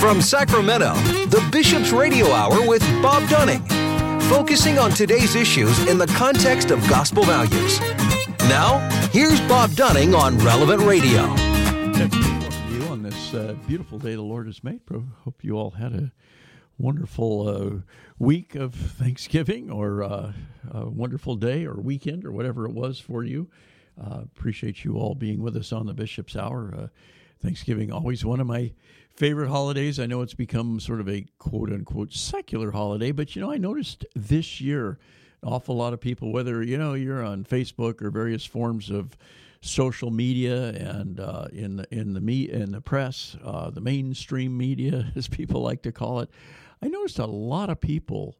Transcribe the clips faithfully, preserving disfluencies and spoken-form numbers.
From Sacramento, the Bishop's Radio Hour with Bob Dunning, focusing on today's issues in the context of gospel values. Now, here's Bob Dunning on Relevant Radio. Welcome to you on this uh, beautiful day the Lord has made. Hope you all had a wonderful uh, week of Thanksgiving or uh, a wonderful day or weekend or whatever it was for you. Uh, appreciate you all being with us on the Bishop's Hour. Uh, Thanksgiving, always one of my favorite holidays. I know it's become sort of a quote-unquote secular holiday, but, you know, I noticed this year an awful lot of people, whether, you know, you're on Facebook or various forms of social media and uh, in the in the me in the press, uh, the mainstream media, as people like to call it, I noticed a lot of people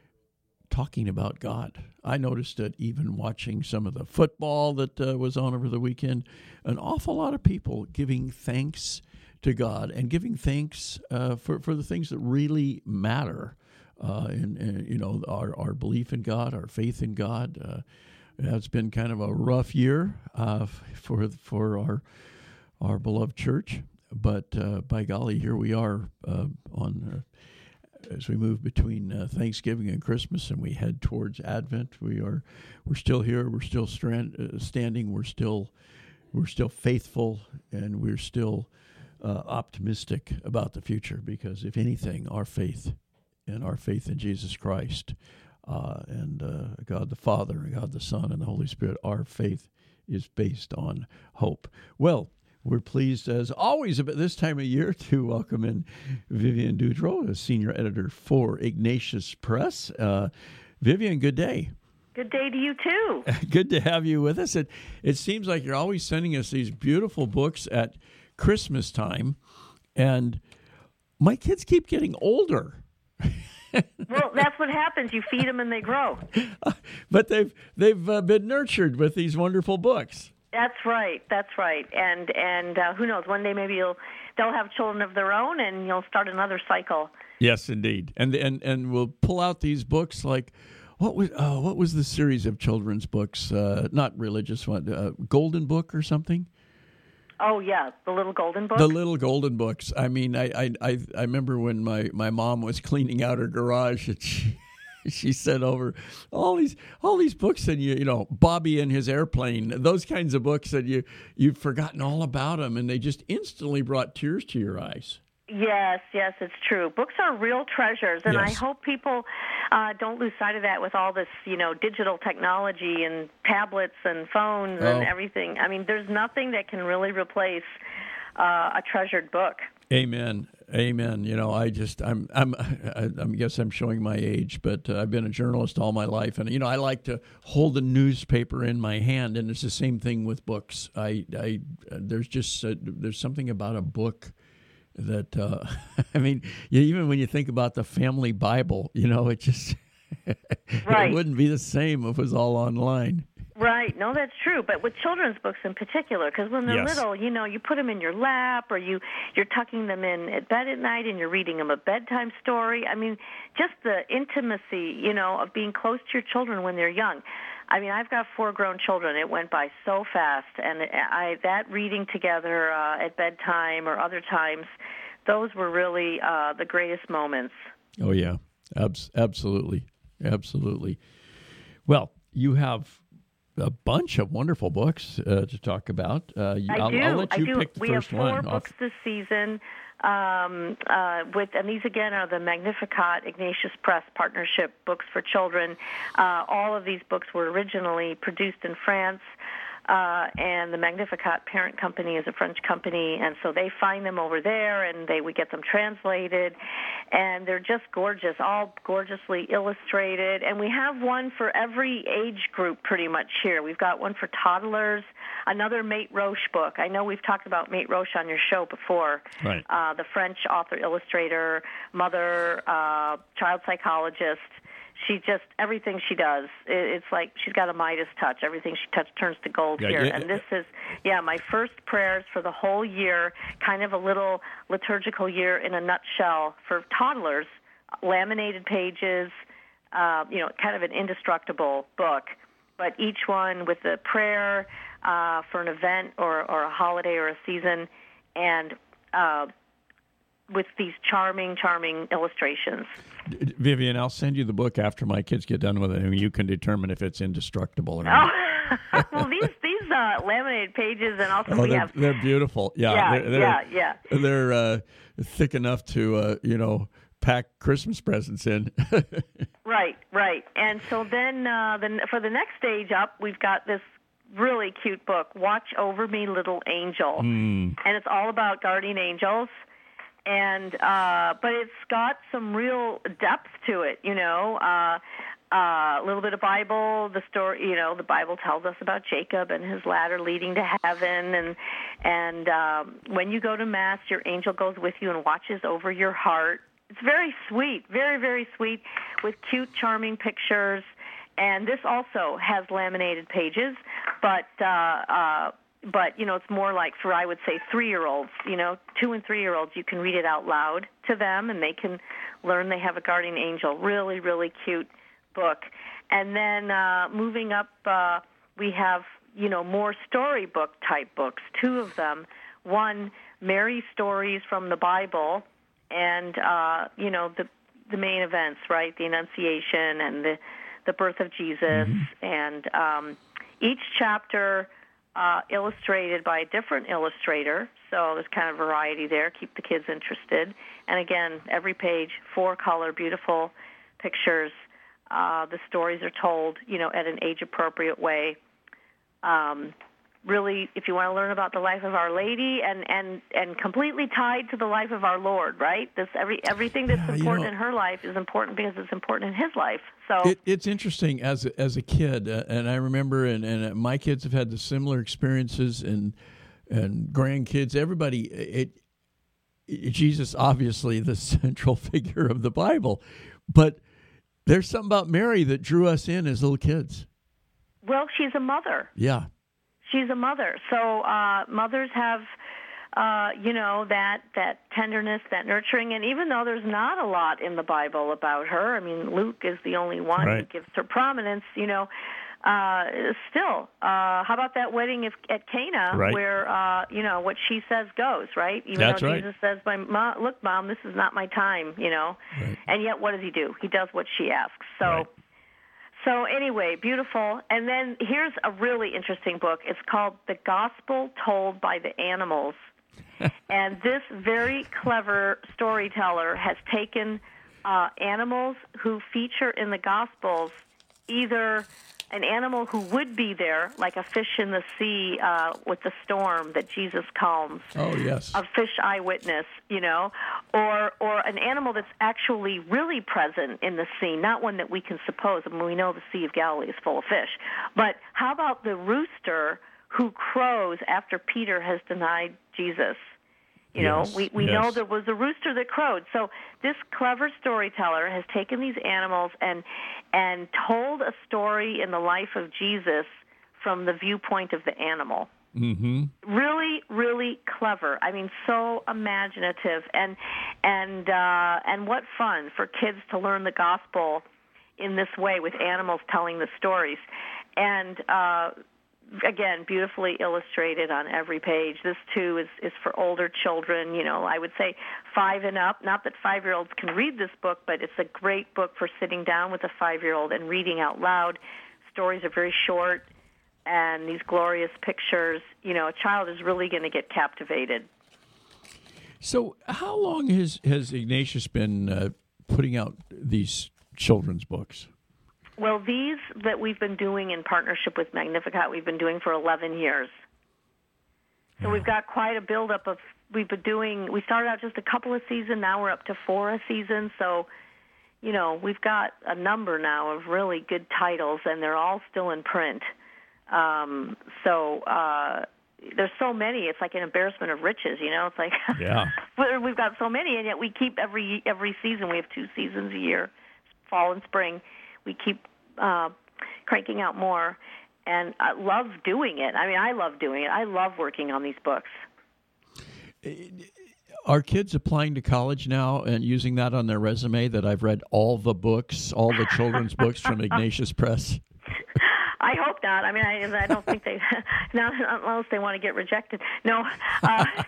talking about God. I noticed it even watching some of the football that uh, was on over the weekend. An awful lot of people giving thanks to God and giving thanks uh, for, for the things that really matter. Uh, and, and, you know, our, our belief in God, our faith in God. Uh, it's been kind of a rough year uh, for for our our beloved church. But uh, by golly, here we are uh, on... Uh, as we move between uh, Thanksgiving and Christmas, and we head towards Advent. We are, we're still here. We're still strand, uh, standing. We're still, we're still faithful, and we're still uh, optimistic about the future. Because if anything, our faith, and our faith in Jesus Christ, uh, and uh, God the Father, and God the Son, and the Holy Spirit, our faith is based on hope. Well, we're pleased, as always, at this time of year to welcome in Vivian Dutro, a senior editor for Ignatius Press. Uh, Vivian, good day. Good day to you, too. Good to have you with us. It, it seems like you're always sending us these beautiful books at Christmas time, and my kids keep getting older. Well, that's what happens. You feed them and they grow. But they've, they've uh, been nurtured with these wonderful books. That's right. That's right. And and uh, who knows? One day maybe you'll they'll have children of their own, and you'll start another cycle. Yes, indeed. And and and we'll pull out these books like what was uh, what was the series of children's books? Uh, not religious one, uh, Golden Book or something. Oh yeah, the Little Golden Book. The Little Golden Books. I mean, I I I, I remember when my, my mom was cleaning out her garage, and she. She sent over all these all these books, and you you know Bobby and his airplane, those kinds of books that you you've forgotten all about them, and they just instantly brought tears to your eyes. Yes, yes, it's true. Books are real treasures, and Yes. I hope people uh, don't lose sight of that with all this, you know, digital technology and tablets and phones Oh. and everything. I mean, there's nothing that can really replace uh, a treasured book. Amen. Amen. You know, I just, I'm, I'm, I, I guess I'm showing my age, but uh, I've been a journalist all my life. And, you know, I like to hold the newspaper in my hand, and it's the same thing with books. I, I, there's just, uh, there's something about a book that, uh, I mean, you, even when you think about the family Bible, you know, it just, Right. it wouldn't be the same if it was all online. Right. No, that's true. But with children's books in particular, because when they're Yes. little, you know, you put them in your lap, or you, you're tucking them in at bed at night, and you're reading them a bedtime story. I mean, just the intimacy, you know, of being close to your children when they're young. I mean, I've got four grown children. It went by so fast, and I that reading together uh, at bedtime or other times, those were really uh, the greatest moments. Oh, yeah. Abs- absolutely. Absolutely. Well, you have a bunch of wonderful books uh, to talk about. Uh, I I'll, do. I'll let you I do. pick the we first have four one. books Off. this season. Um, uh, with and these again are the Magnificat Ignatius Press Partnership books for children. Uh, all of these books were originally produced in France. Uh, and the Magnificat parent company is a French company, and so they find them over there, and they we get them translated, and they're just gorgeous, all gorgeously illustrated. And we have one for every age group pretty much here. We've got one for toddlers, another Mate Roche book. I know we've talked about Mate Roche on your show before. Right. Uh, the French author, illustrator, mother, uh, child psychologist. She just, everything she does, it, it's like she's got a Midas touch. Everything she touches turns to gold Yeah, here. yeah. And this is, yeah, my first prayers for the whole year, kind of a little liturgical year in a nutshell for toddlers, laminated pages, uh, you know, kind of an indestructible book. But each one with a prayer uh, for an event or, or a holiday or a season, and uh, with these charming, charming illustrations. Vivian, I'll send you the book after my kids get done with it, and you can determine if it's indestructible or not. Oh, well, these these uh, laminated pages, and also oh, we they're, have they're beautiful. Yeah, yeah, they're, they're, yeah, yeah. They're uh, thick enough to uh, you know pack Christmas presents in. Right, right. And so then, uh, then for the next stage up, we've got this really cute book, Watch Over Me, Little Angel, mm. and it's all about guardian angels. And uh, but it's got some real depth to it, you know. Uh, uh, a little bit of Bible, the story, you know. The Bible tells us about Jacob and his ladder leading to heaven, and and um, when you go to Mass, your angel goes with you and watches over your heart. It's very sweet, very very sweet, with cute, charming pictures. And this also has laminated pages, but. Uh, uh, But, you know, it's more like for, I would say, three-year-olds, you know, two and three-year-olds, you can read it out loud to them, and they can learn they have a guardian angel. Really, really cute book. And then uh, moving up, uh, we have, you know, more storybook-type books, two of them. One, Mary Stories from the Bible, and, uh, you know, the the main events, right, the Annunciation and the, the birth of Jesus. Mm-hmm. And um, each chapter... Uh, illustrated by a different illustrator, so there's kind of variety there. Keep the kids interested. And again, every page, four-color, beautiful pictures. Uh, the stories are told, you know, at an age-appropriate way. Um, really, if you want to learn about the life of Our Lady, and, and, and completely tied to the life of our Lord, right? This every everything that's yeah, important you know, in her life is important because it's important in his life. So it, it's interesting as a, as a kid, uh, and I remember, and, and my kids have had the similar experiences, and and grandkids, everybody. It, it Jesus, obviously the central figure of the Bible, but there's something about Mary that drew us in as little kids. Well, she's a mother. Yeah. She's a mother. So uh, mothers have, uh, you know, that, that tenderness, that nurturing. And even though there's not a lot in the Bible about her, I mean, Luke is the only one right. who gives her prominence, you know, uh, still, uh, how about that wedding at, at Cana right. where, uh, you know, what she says goes, right? Even That's though right. Jesus says, "My mom, look, Mom, this is not my time," you know. Right. And yet what does he do? He does what she asks. So. Right. So anyway, beautiful. And then here's a really interesting book. It's called The Gospel Told by the Animals. And this very clever storyteller has taken uh, animals who feature in the Gospels, either an animal who would be there, like a fish in the sea uh, with the storm that Jesus calms. Oh, yes. A fish eyewitness, you know, or or an animal that's actually really present in the sea, not one that we can suppose. I mean, we know the Sea of Galilee is full of fish. But how about the rooster who crows after Peter has denied Jesus? You know, yes, we, we yes. know there was a rooster that crowed. So this clever storyteller has taken these animals and and told a story in the life of Jesus from the viewpoint of the animal. Mm-hmm. Really, really clever. I mean, so imaginative, and and uh, and what fun for kids to learn the gospel in this way with animals telling the stories. And uh, again, beautifully illustrated on every page. This, too, is, is for older children, you know, I would say five and up. Not that five-year-olds can read this book, but it's a great book for sitting down with a five-year-old and reading out loud. Stories are very short, and these glorious pictures. You know, a child is really going to get captivated. So how long has, has Ignatius been uh, putting out these children's books? Well, these that we've been doing in partnership with Magnificat, we've been doing for eleven years. So yeah. we've got quite a buildup of, we've been doing, we started out just a couple of seasons, now we're up to four a season. So, you know, we've got a number now of really good titles, and they're all still in print. Um, so uh, there's so many, it's like an embarrassment of riches, you know? It's like, yeah. we've got so many, and yet we keep every every season, we have two seasons a year, fall and spring. We keep uh, cranking out more, and I love doing it. I mean, I love doing it. I love working on these books. Are kids applying to college now and using that on their resume, that I've read all the books, all the children's books from Ignatius Press? I hope not. I mean, I, I don't think they, not unless they want to get rejected. No, uh,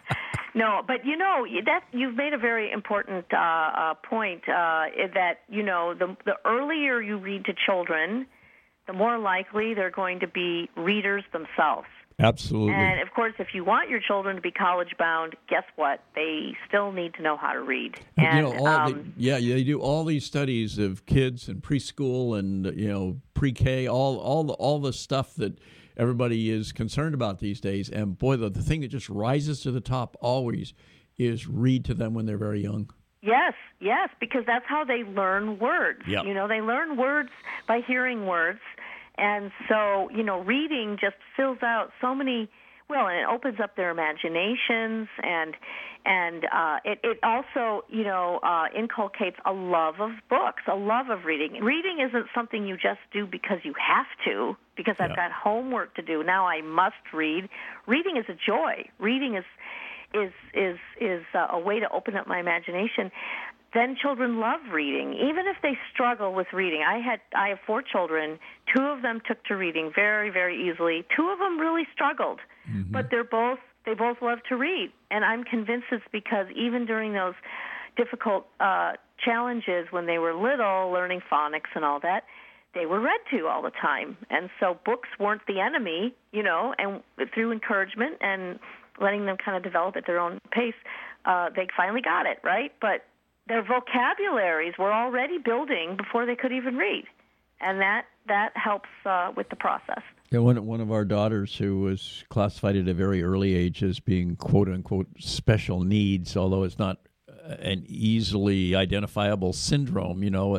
No, but you know that you've made a very important uh, uh, point uh, that you know the the earlier you read to children, the more likely they're going to be readers themselves. Absolutely. And, of course, if you want your children to be college-bound, guess what? They still need to know how to read. And, you know, all um, the, yeah, they do all these studies of kids in preschool and, you know, pre-K, all all the, all the stuff that everybody is concerned about these days. And, boy, the, the thing that just rises to the top always is read to them when they're very young. Yes, yes, because that's how they learn words. Yep. You know, they learn words by hearing words. And so, you know, reading just fills out so many, well, and it opens up their imaginations, and and uh, it, it also, you know, uh, inculcates a love of books, a love of reading. Reading isn't something you just do because you have to, because I've Yeah. got homework to do. Now I must read. Reading is a joy. Reading is is is is uh, a way to open up my imagination. Then children love reading, even if they struggle with reading. I had I have four children. Two of them took to reading very, very easily. Two of them really struggled, mm-hmm. but they're both they both love to read. And I'm convinced it's because even during those difficult uh, challenges when they were little, learning phonics and all that, they were read to all the time. And so books weren't the enemy, you know. And through encouragement and letting them kind of develop at their own pace, uh, they finally got it right, but their vocabularies were already building before they could even read, and that that helps uh, with the process. Yeah, one one of our daughters, who was classified at a very early age as being "quote unquote" special needs, although it's not an easily identifiable syndrome. You know,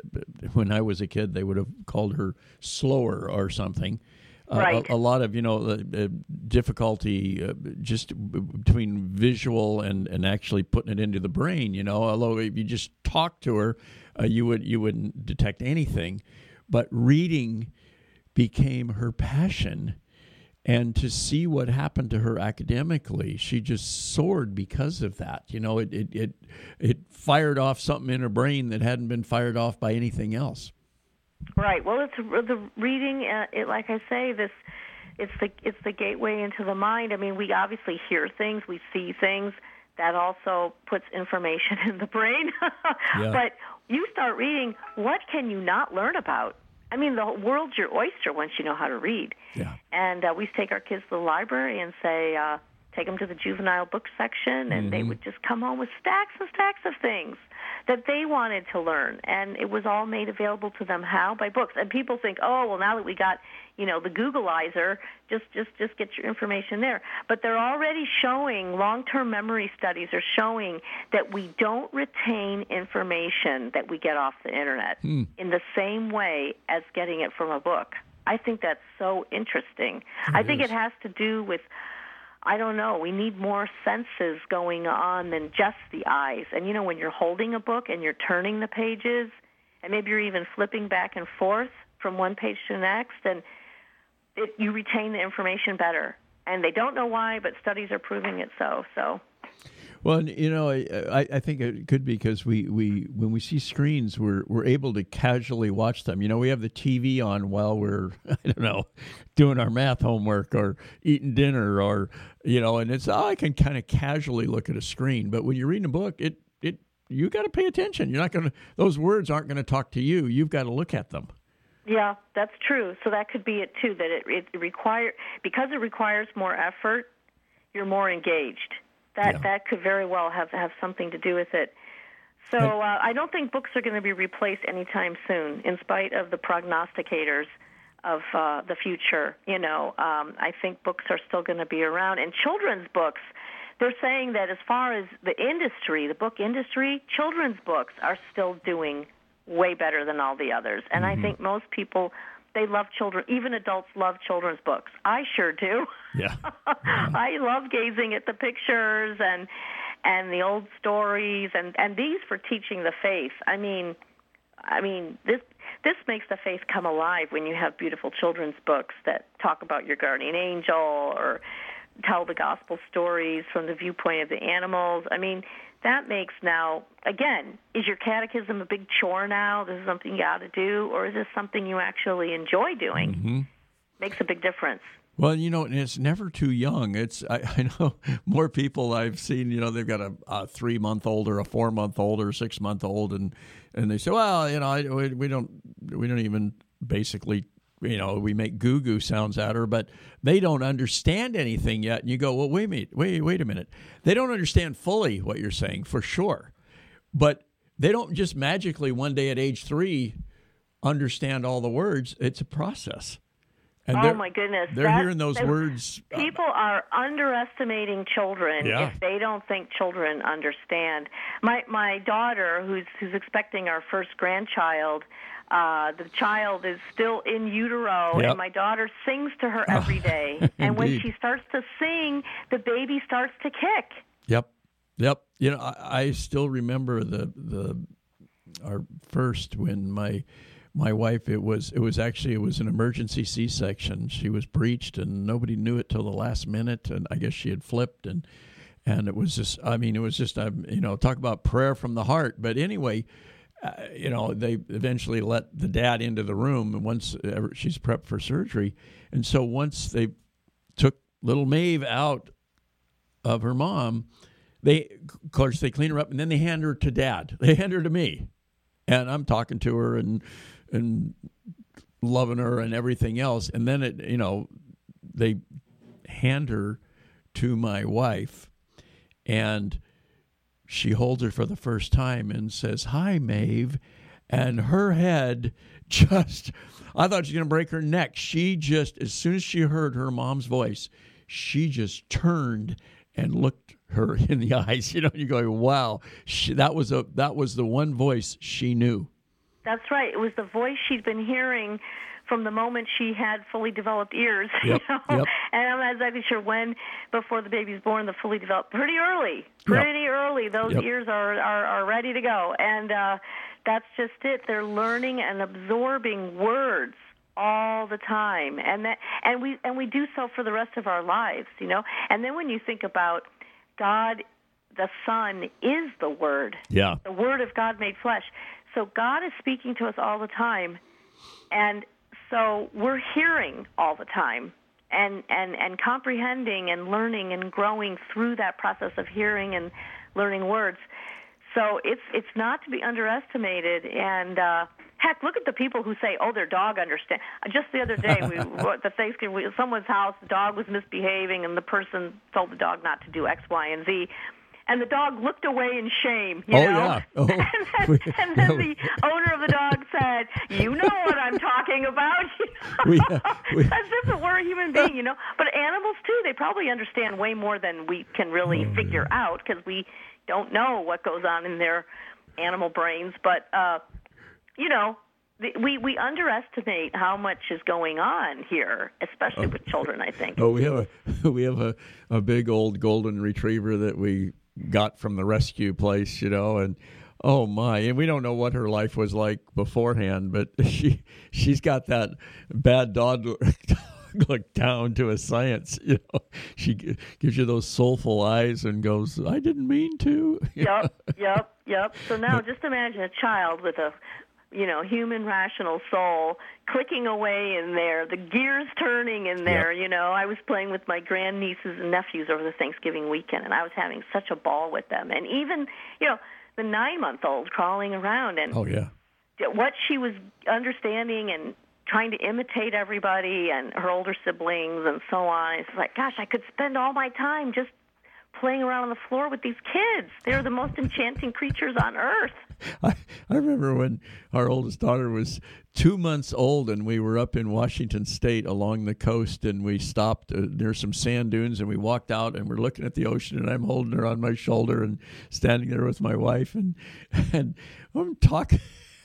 when I was a kid, they would have called her slower or something. Right. Uh, a, a lot of, you know, uh, uh, difficulty uh, just b- between visual and, and actually putting it into the brain, you know, although if you just talk to her, uh, you would, you wouldn't detect anything. But reading became her passion. And to see what happened to her academically, she just soared because of that. You know, it, it, it, it fired off something in her brain that hadn't been fired off by anything else. Right. Well, it's the reading. Uh, it, like I say, this it's the it's the gateway into the mind. I mean, we obviously hear things, we see things. That also puts information in the brain. Yeah. But you start reading, what can you not learn about? I mean, the world's your oyster once you know how to read. Yeah. And uh, we take our kids to the library and say, uh, take them to the juvenile book section, and mm-hmm. they would just come home with stacks and stacks of things that they wanted to learn, and it was all made available to them. How? By books. And people think, oh, well, now that we got, you know, the Googleizer, just just just get your information there. But they're already showing, long-term memory studies are showing that we don't retain information that we get off the internet hmm. in the same way as getting it from a book. I think that's so interesting. It I think is. It has to do with, I don't know, we need more senses going on than just the eyes. And, you know, when you're holding a book and you're turning the pages, and maybe you're even flipping back and forth from one page to the next, and it, you retain the information better. And they don't know why, but studies are proving it so. So. Well, you know, I, I think it could be because we, we when we see screens, we're we're able to casually watch them. You know, we have the T V on while we're, I don't know, doing our math homework or eating dinner, or, you know, and it's, oh, I can kind of casually look at a screen. But when you're reading a book, it it you got to pay attention. You're not going to, those words aren't going to talk to you. You've got to look at them. Yeah, that's true. So that could be it too. That it it require because it requires more effort, you're more engaged. That yeah. that could very well have, have something to do with it. So uh, I don't think books are going to be replaced anytime soon, in spite of the prognosticators of uh, the future. You know, um, I think books are still going to be around. And children's books, they're saying that as far as the industry, the book industry, children's books are still doing way better than all the others. And mm-hmm. I think most people, they love children. Even adults love children's books. I sure do. Yeah. yeah. I love gazing at the pictures and and the old stories and, and these for teaching the faith. I mean, I mean this this makes the faith come alive when you have beautiful children's books that talk about your guardian angel or tell the gospel stories from the viewpoint of the animals. I mean, that makes now, again, is your catechism a big chore now? This is something you got to do, or is this something you actually enjoy doing? Mm-hmm. Makes a big difference. Well, you know, and it's never too young. It's I, I know more people I've seen. You know, they've got a, a three month old or a four month old or a six month old, and and they say, well, you know, I, we, we don't we don't even basically, you know, we make goo goo sounds at her, but they don't understand anything yet. And you go, well, wait a minute, wait wait a minute. They don't understand fully what you're saying for sure, but they don't just magically one day at age three understand all the words. It's a process. And oh my goodness! They're that, hearing those they, words. People are underestimating children Yeah. if they don't think children understand. My my daughter, who's who's expecting our first grandchild, uh, the child is still in utero, Yep. and my daughter sings to her every day. And when Indeed. she starts to sing, the baby starts to kick. Yep, yep. You know, I, I still remember the the our first when my. My wife, it was it was actually it was an emergency C-section. She was breached, and nobody knew it till the last minute. And I guess she had flipped, and and it was just I mean it was just um, you know talk about prayer from the heart. But anyway, uh, you know they eventually let the dad into the room, and once ever, she's prepped for surgery, and so once they took little Maeve out of her mom, they of course they clean her up, and then they hand her to dad. They hand her to me, and I'm talking to her and. and loving her and everything else. And then, it, you know, they hand her to my wife, and she holds her for the first time and says, "Hi, Maeve." And her head just, I thought she was going to break her neck. She just, as soon as she heard her mom's voice, she just turned and looked her in the eyes. You know, you're going, wow, she, that was a that was the one voice she knew. That's right. It was the voice she'd been hearing from the moment she had fully developed ears. Yep, You know? yep. And I'm not exactly sure when before the baby's born, the fully developed. Pretty early. Pretty Yep. early. Those Yep. ears are, are, are ready to go. And uh, that's just it. They're learning and absorbing words all the time. And that and we and we do so for the rest of our lives, you know. And then when you think about God, the Son is the Word. Yeah. The Word of God made flesh. So God is speaking to us all the time, and so we're hearing all the time and, and, and comprehending and learning and growing through that process of hearing and learning words. So it's it's not to be underestimated. And uh, heck, look at the people who say, "Oh, their dog understands." Just the other day, we were at the Thanksgiving, we, someone's house, the dog was misbehaving, and the person told the dog not to do X, Y, and Z. And the dog looked away in shame, you oh, know? Yeah. Oh, and then, and then the owner of the dog said, "You know what I'm talking about." You know? We, uh, we, As if we're a human being, you know? But animals, too, they probably understand way more than we can really oh, figure yeah. out because we don't know what goes on in their animal brains. But, uh, you know, we, we underestimate how much is going on here, especially oh. with children, I think. Oh, we have a we have a, a big old golden retriever that we got from the rescue place, you know, and oh my, and we don't know what her life was like beforehand, but she she's got that bad dog look down to a science, you know. She gives you those soulful eyes and goes, "I didn't mean to." Yep, yep, yep. So now just imagine a child with a you know, human rational soul clicking away in there, the gears turning in there. Yep. You know, I was playing with my grandnieces and nephews over the Thanksgiving weekend, and I was having such a ball with them. And even, you know, the nine-month-old crawling around and oh, yeah. what she was understanding and trying to imitate everybody and her older siblings and so on. It's like, gosh, I could spend all my time just playing around on the floor with these kids. They're the most enchanting creatures on earth. I, I remember when our oldest daughter was two months old and we were up in Washington State along the coast, and we stopped uh, near some sand dunes, and we walked out and we're looking at the ocean, and I'm holding her on my shoulder and standing there with my wife, and and I'm talking,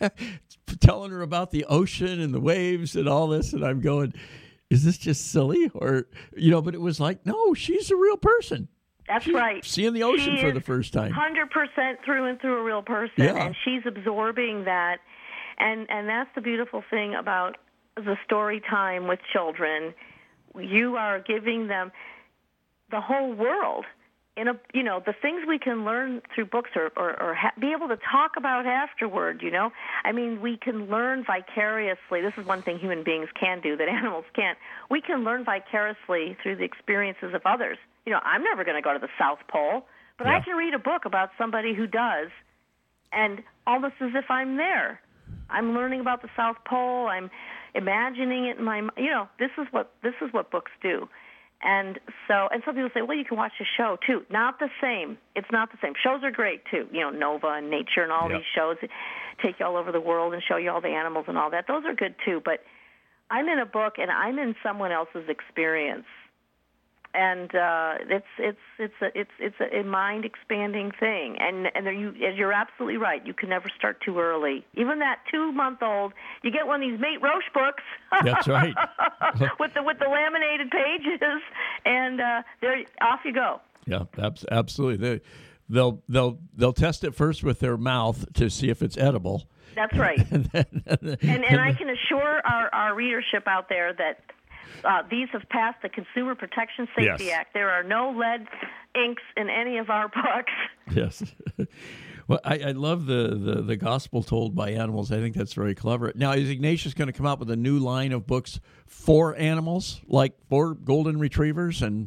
telling her about the ocean and the waves and all this, and I'm going, is this just silly? Or, you know, but it was like, no, she's a real person. That's she's right. Seeing the ocean she for the first time. one hundred percent through and through a real person, yeah. and she's absorbing that. And and that's the beautiful thing about the story time with children. You are giving them the whole world in a, you know, the things we can learn through books or, or, or ha- be able to talk about afterward, you know. I mean, we can learn vicariously. This is one thing human beings can do that animals can't. We can learn vicariously through the experiences of others. You know, I'm never going to go to the South Pole, but yeah. I can read a book about somebody who does, and almost as if I'm there. I'm learning about the South Pole. I'm imagining it in my, you know, this is what this is what books do. And so, and some people say, well, you can watch a show too. Not the same. It's not the same. Shows are great too. You know, Nova and Nature and all yep. these shows take you all over the world and show you all the animals and all that. Those are good too. But I'm in a book and I'm in someone else's experience, and uh, it's it's it's a it's it's a mind expanding thing. And and there you you're absolutely right. You can never start too early. Even that two month old, you get one of these Mate Roche books. That's right. with the with the laminated pages, and uh, there off you go. Yeah, ab- absolutely. They, they'll they'll they'll test it first with their mouth to see if it's edible. That's right. and, then, and, and, and I can assure our, our readership out there that uh, these have passed the Consumer Protection Safety yes. Act. There are no lead inks in any of our books. Yes. Well, I, I love the, the, the gospel told by animals. I think that's very clever. Now, is Ignatius going to come out with a new line of books for animals, like for golden retrievers? And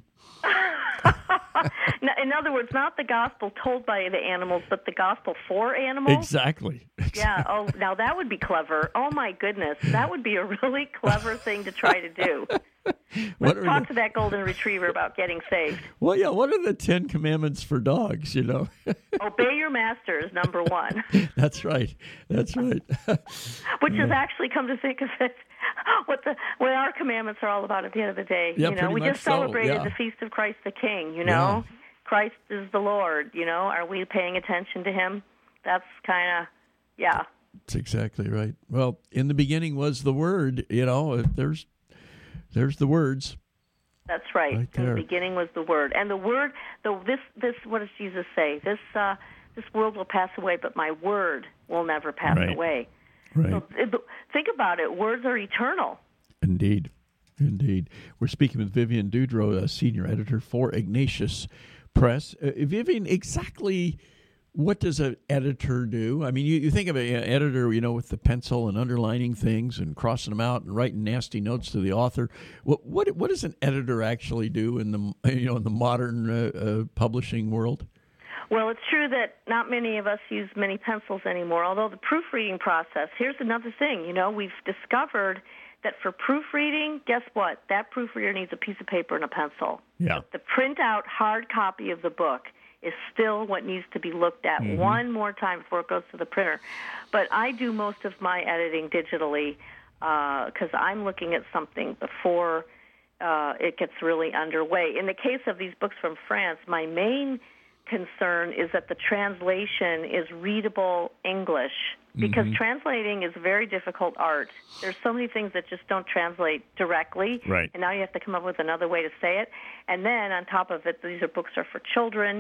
in other words, not the gospel told by the animals, but the gospel for animals? Exactly. exactly. Yeah. Oh, now that would be clever. Oh, my goodness. That would be a really clever thing to try to do. Let's talk the, to that golden retriever about getting saved. Well, yeah, what are the Ten Commandments for dogs, you know? Obey your master is number one. That's right. That's right. Which has actually come to think of it, what the what our commandments are all about at the end of the day. Yeah, you know, we just so, celebrated yeah. the Feast of Christ the King, you know? Yeah. Christ is the Lord, you know? Are we paying attention to him? That's kind of, yeah. That's exactly right. Well, in the beginning was the Word, you know, there's There's the words. That's right. right In the beginning was the Word, and the Word. The this this. What does Jesus say? This uh, this world will pass away, but my word will never pass right. away. Right. So, it, think about it. Words are eternal. Indeed, indeed. We're speaking with Vivian Dudreau, a senior editor for Ignatius Press. Uh, Vivian, exactly. What does an editor do? I mean, you, you think of an editor, you know, with the pencil and underlining things and crossing them out and writing nasty notes to the author. What what, what does an editor actually do in the you know in the modern uh, uh, publishing world? Well, it's true that not many of us use many pencils anymore. Although the proofreading process, here's another thing. You know, we've discovered that for proofreading, guess what? That proofreader needs a piece of paper and a pencil. Yeah. The printout hard copy of the book is still what needs to be looked at mm-hmm. one more time before it goes to the printer. But I do most of my editing digitally because uh, I'm looking at something before uh, it gets really underway. In the case of these books from France, my main concern is that the translation is readable English because mm-hmm. translating is a very difficult art. There's so many things that just don't translate directly, right. and now you have to come up with another way to say it. And then on top of it, these are books are for children,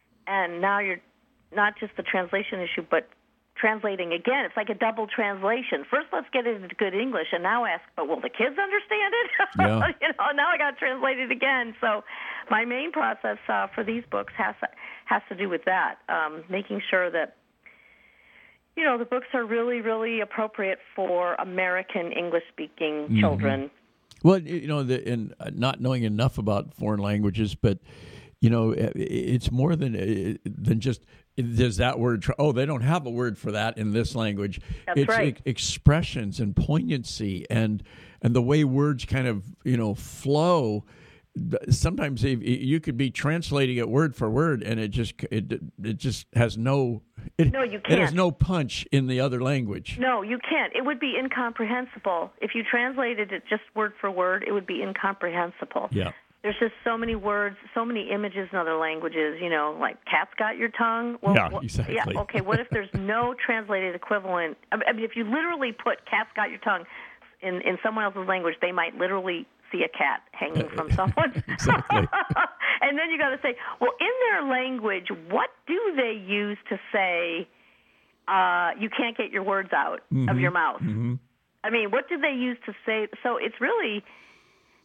and now you're not just the translation issue, but translating again. It's like a double translation. First, let's get it into good English, and now ask, but will the kids understand it? Yeah. you know, now I got to translate it again. So my main process uh, for these books has has to do with that, um, making sure that, you know, the books are really, really appropriate for American English-speaking mm-hmm. children. Well, you know, the, and not knowing enough about foreign languages, but you know, it's more than than just there's that word. Oh, they don't have a word for that in this language. That's it's right. It's expressions and poignancy and and the way words kind of you know flow. Sometimes you could be translating it word for word, and it just it it just has no it, no you can't. It has no punch in the other language. No, you can't. It would be incomprehensible if you translated it just word for word. It would be incomprehensible. Yeah. There's just so many words, so many images in other languages, you know, like cat's got your tongue. Well, yeah, exactly. Yeah, okay, what if there's no translated equivalent? I mean, if you literally put cat's got your tongue in, in someone else's language, they might literally see a cat hanging from someone. Exactly. And then you got to say, well, in their language, what do they use to say uh, you can't get your words out mm-hmm. of your mouth? Mm-hmm. I mean, what do they use to say? So it's really...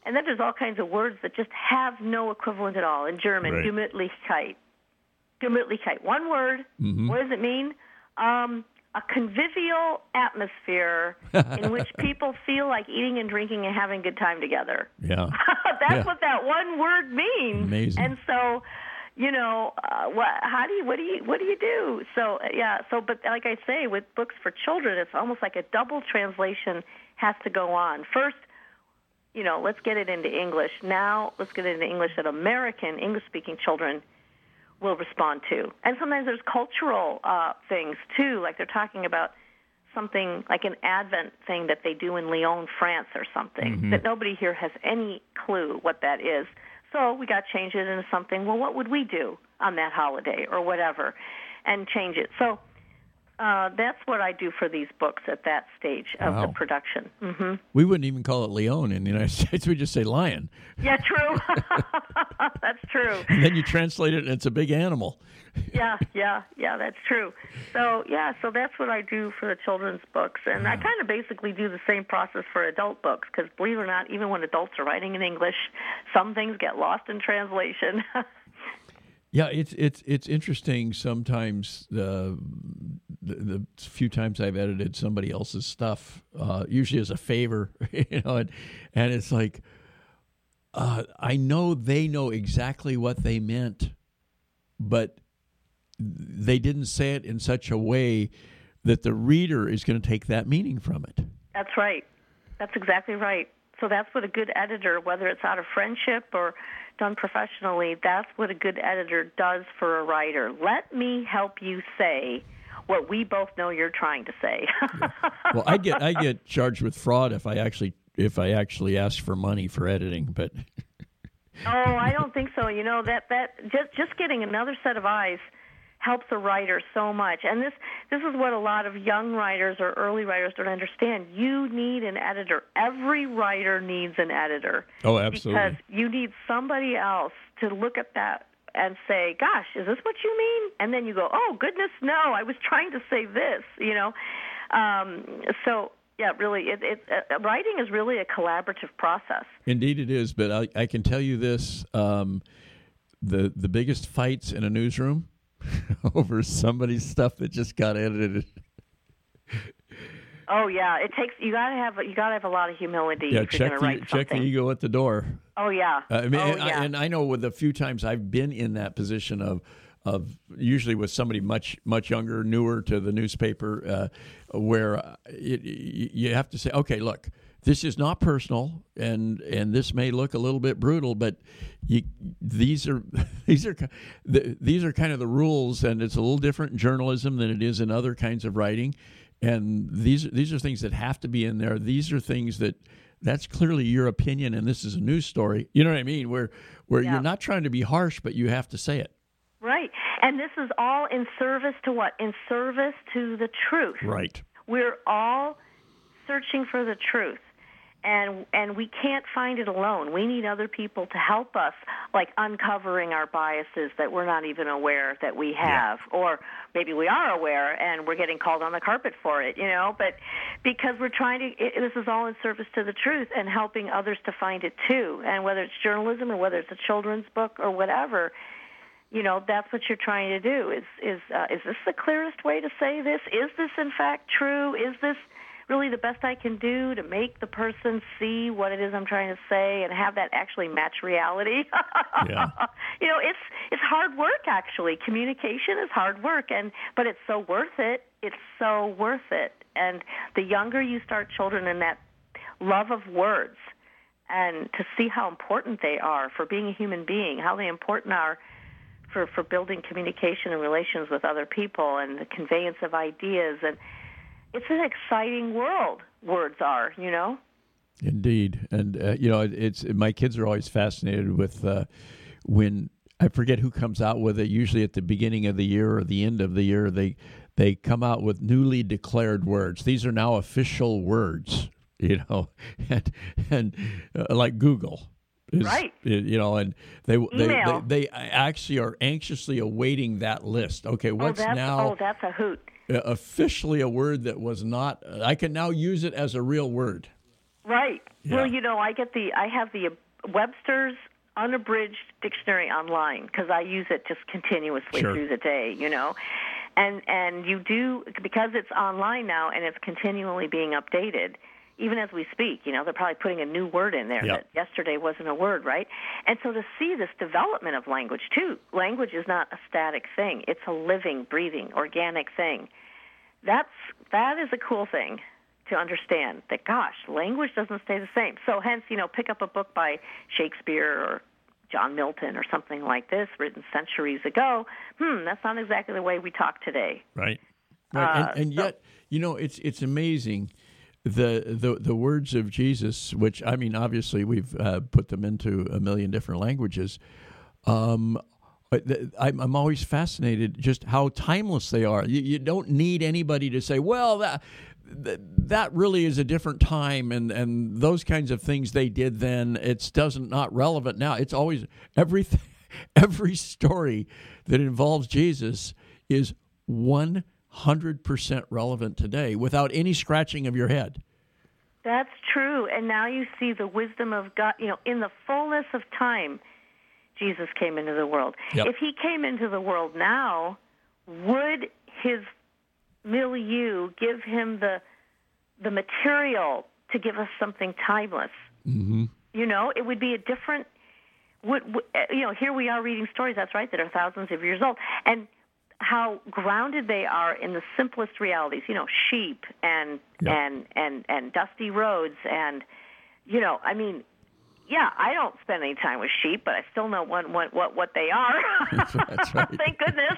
And then there's all kinds of words that just have no equivalent at all. In German, right. Gemütlichkeit. Gemütlichkeit. One word. Mm-hmm. What does it mean? Um, a convivial atmosphere in which people feel like eating and drinking and having a good time together. Yeah. That's yeah. what that one word means. Amazing. And so, you know, uh, what, how do you, what do you, what do you do? So, yeah, so, but like I say, with books for children, it's almost like a double translation has to go on. First, you know, let's get it into English. Now, let's get it into English that American, English-speaking children will respond to. And sometimes there's cultural uh, things, too, like they're talking about something like an Advent thing that they do in Lyon, France or something, mm-hmm. that nobody here has any clue what that is. So we got to change it into something, well, what would we do on that holiday or whatever, and change it. So uh, that's what I do for these books at that stage of wow. the production. Mm-hmm. We wouldn't even call it Lyon in the United States. We'd just say lion. Yeah, true. That's true. And then you translate it, and it's a big animal. yeah, yeah, yeah, that's true. So, yeah, so that's what I do for the children's books. And I kind of basically do the same process for adult books because, believe it or not, even when adults are writing in English, some things get lost in translation. Yeah, it's it's it's interesting sometimes. Uh, the, the few times I've edited somebody else's stuff, uh, usually as a favor, you know, and, and it's like uh, I know they know exactly what they meant, but they didn't say it in such a way that the reader is going to take that meaning from it. That's right. That's exactly right. So that's what a good editor, whether it's out of friendship or done professionally, that's what a good editor does for a writer. Let me help you say what we both know you're trying to say. Yeah. Well, I get I get charged with fraud if I actually if I actually ask for money for editing, but oh, I don't think so. You know, that that just just getting another set of eyes helps a writer so much. And this this is what a lot of young writers or early writers don't understand. You need an editor. Every writer needs an editor. Oh, absolutely. Because you need somebody else to look at that and say, gosh, is this what you mean? And then you go, oh, goodness, no, I was trying to say this, you know. Um, so, yeah, really, it, it, uh, writing is really a collaborative process. Indeed it is, but I, I can tell you this, um, the the biggest fights in a newsroom over somebody's stuff that just got edited. Oh yeah, it takes you gotta have you gotta have a lot of humility. Yeah, if check you're gonna the write check the something. ego at the door. Oh yeah. Uh, I mean, oh, and, yeah. I, and I know with the few times I've been in that position of of usually with somebody much much younger, newer to the newspaper, uh, where it, you have to say, okay, look, this is not personal, and and this may look a little bit brutal, but you, these are these are these are kind of the rules, and it's a little different in journalism than it is in other kinds of writing, and these these are things that have to be in there. These are things that that's clearly your opinion, and this is a news story. You know what I mean? Where where Yeah. you're not trying to be harsh, but you have to say it. Right, and this is all in service to what? In service to the truth. Right. We're all searching for the truth. And and we can't find it alone. We need other people to help us, like uncovering our biases that we're not even aware that we have. Yeah. Or maybe we are aware and we're getting called on the carpet for it, you know. But because we're trying to, it, this is all in service to the truth and helping others to find it too. And whether it's journalism or whether it's a children's book or whatever, you know, that's what you're trying to do. Is, is, uh, is this the clearest way to say this? Is this in fact true? Is this really the best I can do to make the person see what it is I'm trying to say and have that actually match reality? Yeah. You know, it's it's hard work, actually. Communication is hard work, and but it's so worth it. It's so worth it. And the younger you start children in that love of words and to see how important they are for being a human being, how they important are for, for building communication and relations with other people and the conveyance of ideas, and it's an exciting world, words are, you know? Indeed. And, uh, you know, it, it's my kids are always fascinated with uh, when, I forget who comes out with it, usually at the beginning of the year or the end of the year, they they come out with newly declared words. These are now official words, you know, and, and uh, like Google. Is, right. You know, and they they, Email. they they actually are anxiously awaiting that list. Okay, what's oh, that's, now... Oh, that's a hoot. officially a word that was not, I can now use it as a real word. Right. Yeah. Well, you know, I get the I have the Webster's unabridged dictionary online because I use it just continuously Sure. through the day, you know. And and you do, because it's online now and it's continually being updated, even as we speak, you know, they're probably putting a new word in there Yep. that yesterday wasn't a word, right? And so to see this development of language, too, language is not a static thing. It's a living, breathing, organic thing. That's that is a cool thing to understand, that, gosh, language doesn't stay the same. So hence, you know, pick up a book by Shakespeare or John Milton or something like this, written centuries ago. Hmm, that's not exactly the way we talk today. Right. Right. Uh, and and so- yet, you know, it's it's amazing. The, the the words of Jesus, which, I mean, obviously we've uh, put them into a million different languages. Um, but th- I'm, I'm always fascinated just how timeless they are. You, you don't need anybody to say, well, that th- that really is a different time, and, and those kinds of things they did then. It's doesn't not relevant now. It's always everything. Every story that involves Jesus is one hundred percent relevant today without any scratching of your head. That's true. And now you see the wisdom of God. You know, in the fullness of time, Jesus came into the world. Yep. If he came into the world now, would his milieu give him the the material to give us something timeless? Mm-hmm. You know, it would be a different. Would, would, you know, here we are reading stories, that's right, that are thousands of years old. And how grounded they are in the simplest realities, you know, sheep and Yeah. and, and, and dusty roads and, you know, I mean, yeah, I don't spend any time with sheep, but I still know what what what, what they are. That's right. Thank goodness.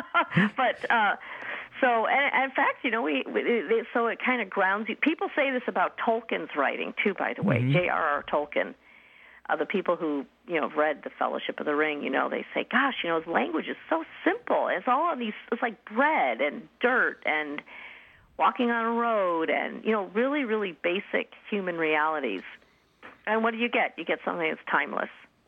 But uh, so, and, and in fact, you know, we, we it, so it kind of grounds you. People say this about Tolkien's writing too, by the way, Mm-hmm. J R R. Tolkien. Uh, the people who, you know, have read The Fellowship of the Ring, you know, they say, gosh, you know, his language is so simple. It's all on these, it's like bread and dirt and walking on a road and, you know, really, really basic human realities. And what do you get? You get something that's timeless.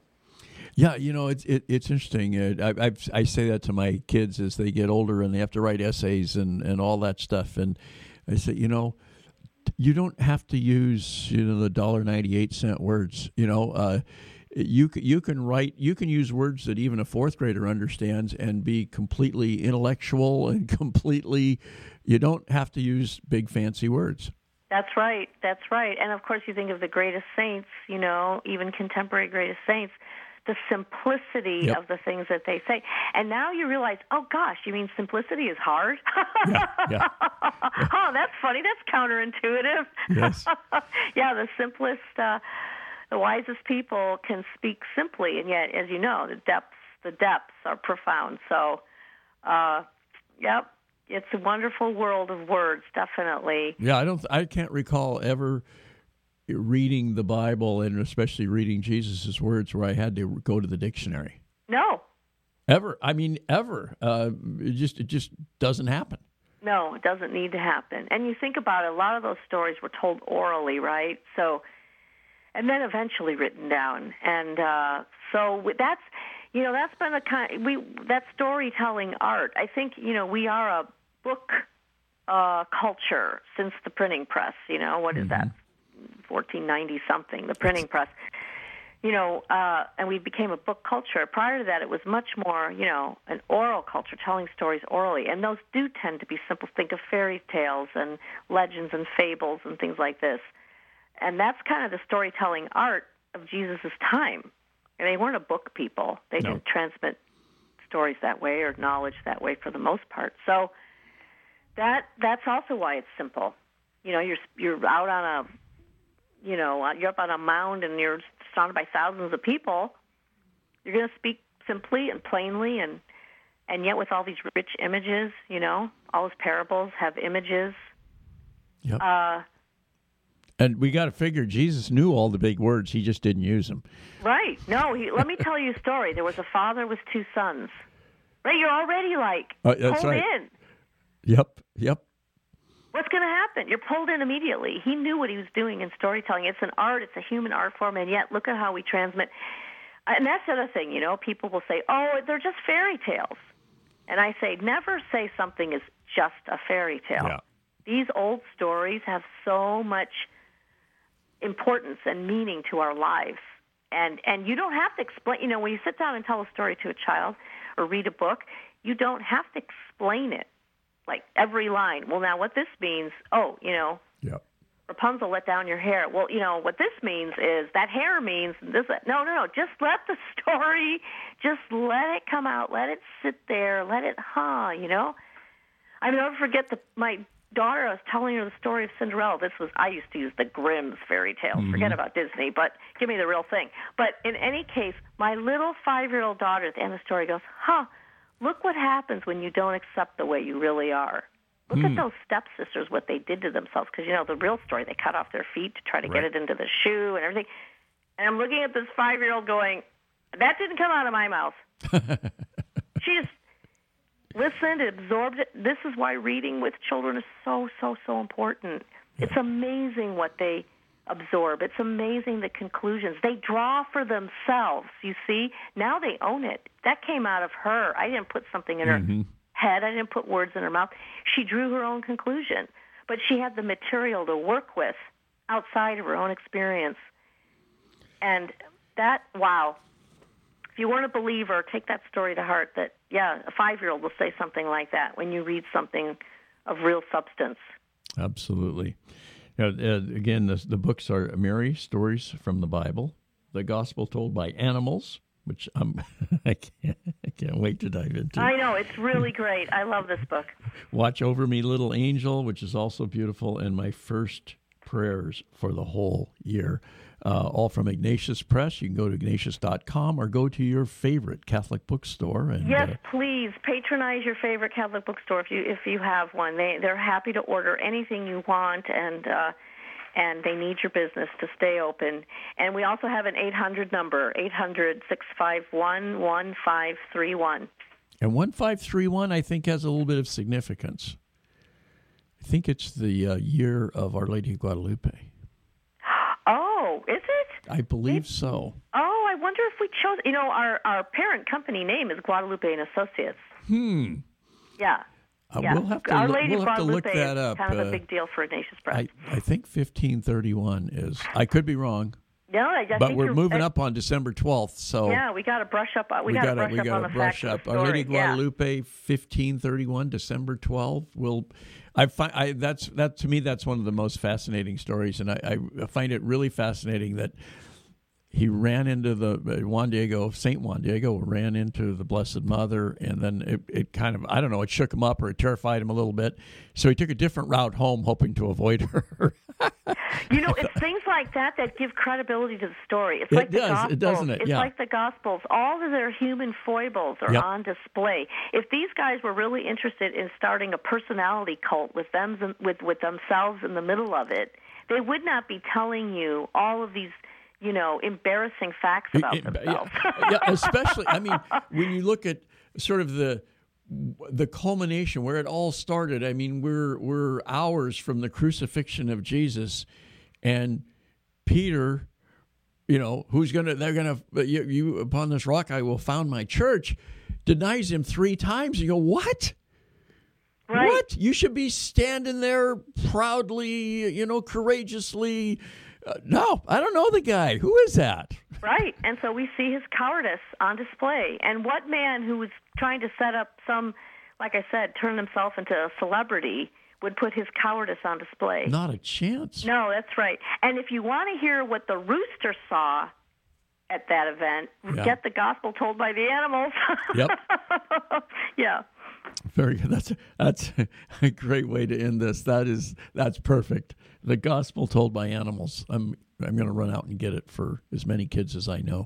Yeah, you know, it's it, it's interesting. Uh, I I've, I say that to my kids as they get older and they have to write essays and, and all that stuff. And I say, you know, you don't have to use, you know, the dollar ninety eight cent words. You know, uh, you c- you can write, you can use words that even a fourth grader understands and be completely intellectual and completely. You don't have to use big fancy words. That's right. That's right. And of course, you think of the greatest saints. You know, even contemporary greatest saints. The simplicity Yep. of the things that they say. And now you realize, oh, gosh, you mean simplicity is hard? Yeah, yeah. Oh, that's funny. That's counterintuitive. Yes. Yeah, the simplest, uh, the wisest people can speak simply, and yet, as you know, the depths, the depths are profound. So, uh, yep, it's a wonderful world of words, definitely. Yeah, I don't. I can't recall ever reading the Bible and especially reading Jesus' words where I had to go to the dictionary. No, Ever. I mean, ever. Uh, it just it just doesn't happen. no, it doesn't need to happen. And you think about it, a lot of those stories were told orally, right? So, and then eventually written down. And uh, so that's, you know, that's been a kind. We that storytelling art. I think, you know, we are a book uh, culture since the printing press. You know, what is that? fourteen ninety something, the printing press. You know, uh, and we became a book culture. Prior to that, it was much more, you know, an oral culture, telling stories orally. And those do tend to be simple. Think of fairy tales and legends and fables and things like this. And that's kind of the storytelling art of Jesus' time. And they weren't a book people. They No. didn't transmit stories that way or knowledge that way for the most part. So that that's also why it's simple. You know, you're you're out on a You know, you're up on a mound and you're surrounded by thousands of people. You're going to speak simply and plainly, and and yet with all these rich images. You know, all his parables have images. Yep. Uh, And we got to figure Jesus knew all the big words. He just didn't use them. right? No, he, let me tell you a story. There was a father with two sons. Right? You're already like Uh, that's pulled right. in. Yep. Yep. What's going to happen? You're pulled in immediately. He knew what he was doing in storytelling. It's an art. It's a human art form, and yet look at how we transmit. And that's the other thing, you know. People will say, oh, they're just fairy tales. And I say, never say something is just a fairy tale. Yeah. These old stories have so much importance and meaning to our lives. And and you don't have to explain, you know, when you sit down and tell a story to a child or read a book, you don't have to explain it, like every line. Well, now what this means, oh, you know, yep. Rapunzel, let down your hair. Well, you know, what this means is that hair means this. No, no, no. Just let the story, just let it come out. Let it sit there. Let it, huh, you know. I never forget the, my daughter, I was telling her the story of Cinderella. This was, I used to use the Grimm's fairy tales. Mm-hmm. Forget about Disney, but give me the real thing. But in any case, my little five-year-old daughter at the end of the story goes, huh, look what happens when you don't accept the way you really are. Look mm. at those stepsisters, what they did to themselves. Because, you know, the real story, they cut off their feet to try to right. get it into the shoe and everything. And I'm looking at this five-year-old going, that didn't come out of my mouth. She just listened, absorbed it. This is why reading with children is so, so, so important. Yeah. It's amazing what they absorb. It's amazing the conclusions. They draw for themselves, you see. Now they own it. That came out of her. I didn't put something in mm-hmm. her head. I didn't put words in her mouth. She drew her own conclusion. But she had the material to work with outside of her own experience. And that, wow. If you weren't a believer, take that story to heart that, yeah, a five-year-old will say something like that when you read something of real substance. Absolutely. You know, uh, again, the, the books are Mary, Stories from the Bible, The Gospel Told by Animals, which I'm, I, can't, I can't wait to dive into. I know, it's really great. I love this book. Watch Over Me, Little Angel, which is also beautiful, and My First Prayers for the Whole Year. Uh, all from Ignatius Press. You can go to ignatius dot com or go to your favorite Catholic bookstore. And, yes, uh, please patronize your favorite Catholic bookstore if you if you have one. They they're happy to order anything you want, and uh, and they need your business to stay open. And we also have an eight hundred number, eight hundred, six five one, one five three one. And one five three one, I think, has a little bit of significance. I think it's the uh, year of Our Lady of Guadalupe. Oh, is it? I believe so. Oh, I wonder if we chose... You know, our, our parent company name is Guadalupe and Associates. Hmm. Yeah. Uh, yeah. We'll have to, Our look, Lady we'll have to look that up. Is kind of uh, a big deal for Ignatius Press. I, I think fifteen thirty-one is... I could be wrong. No, I, I but think we're moving uh, up on December twelfth, so... Yeah, we got to brush up. We, we got to brush we up gotta on the brush facts up. of the Our Lady story. Guadalupe, yeah. fifteen thirty-one, December twelfth. We'll... I find I, that's that to me that's one of the most fascinating stories, and I, I find it really fascinating that he ran into the uh, Juan Diego, Saint Juan Diego ran into the Blessed Mother, and then it, it kind of, I don't know, it shook him up or it terrified him a little bit. So he took a different route home, hoping to avoid her. You know, it's things like that that give credibility to the story. It's it like does, the Gospels. It doesn't it? It's yeah. like the Gospels. All of their human foibles are yep. on display. If these guys were really interested in starting a personality cult with them, with, with themselves in the middle of it, they would not be telling you all of these, you know, embarrassing facts about it, it, themselves. Yeah, yeah, especially, I mean, when you look at sort of the the culmination where it all started. I mean, we're we're hours from the crucifixion of Jesus, and Peter, you know, who's gonna they're gonna you, you upon this rock I will found my church, denies him three times. You go, what? Right. What? You should be standing there proudly, you know, courageously. Uh, no, I don't know the guy. Who is that? Right. And so we see his cowardice on display. And what man who was trying to set up some, like I said, turn himself into a celebrity would put his cowardice on display? Not a chance. No, that's right. And if you want to hear what the rooster saw at that event, yeah. get the Gospel Told by the Animals. Yep. Yeah. Very good. That's that's a great way to end this. That is that's perfect. The Gospel Told by Animals. I'm I'm going to run out and get it for as many kids as I know.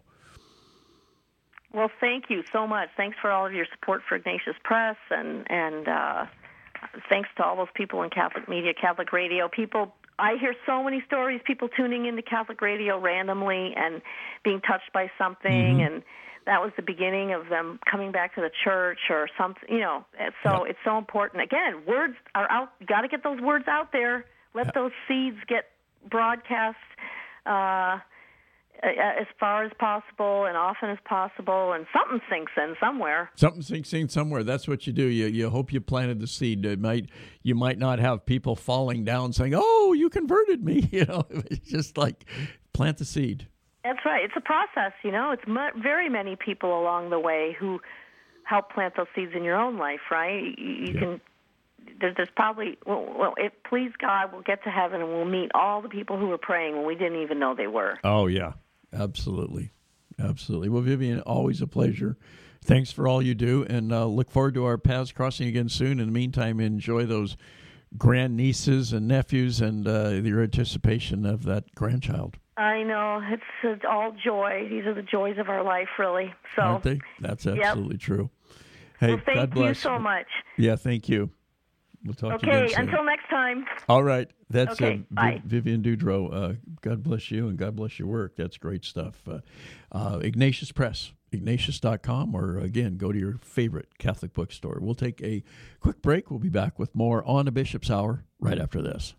Well, thank you so much. Thanks for all of your support for Ignatius Press, and and uh, thanks to all those people in Catholic media, Catholic radio. People, I hear so many stories. People tuning into Catholic radio randomly and being touched by something, mm-hmm. and that was the beginning of them coming back to the church or something, you know. So yep. it's so important. Again, words are out. You got to get those words out there. Let yep. those seeds get broadcast uh, as far as possible and often as possible, and something sinks in somewhere. Something sinks in somewhere. That's what you do. You you hope you planted the seed. It might you might not have people falling down saying, "Oh, you you converted me. You know, it's just like plant the seed. That's right. It's a process, you know. It's mu- very many people along the way who help plant those seeds in your own life, right? You, you yeah. can. There's, there's probably, well, well, if please God, we'll get to heaven and we'll meet all the people who were praying when we didn't even know they were. Oh yeah, absolutely, absolutely. Well, Vivian, always a pleasure. Thanks for all you do, and uh, look forward to our paths crossing again soon. In the meantime, enjoy those grandnieces and nephews and uh, your anticipation of that grandchild. I know. It's, it's all joy. These are the joys of our life, really. So, aren't they? That's absolutely yep. true. Hey, well, thank God bless. you so much. Yeah, thank you. We'll talk okay, to you again soon. Until next time. All right. That's okay, uh, bye. Vivian Dudreau. Uh, God bless you and God bless your work. That's great stuff. Uh, uh, Ignatius Press, ignatius dot com, or again, go to your favorite Catholic bookstore. We'll take a quick break. We'll be back with more on the Bishop's Hour right after this.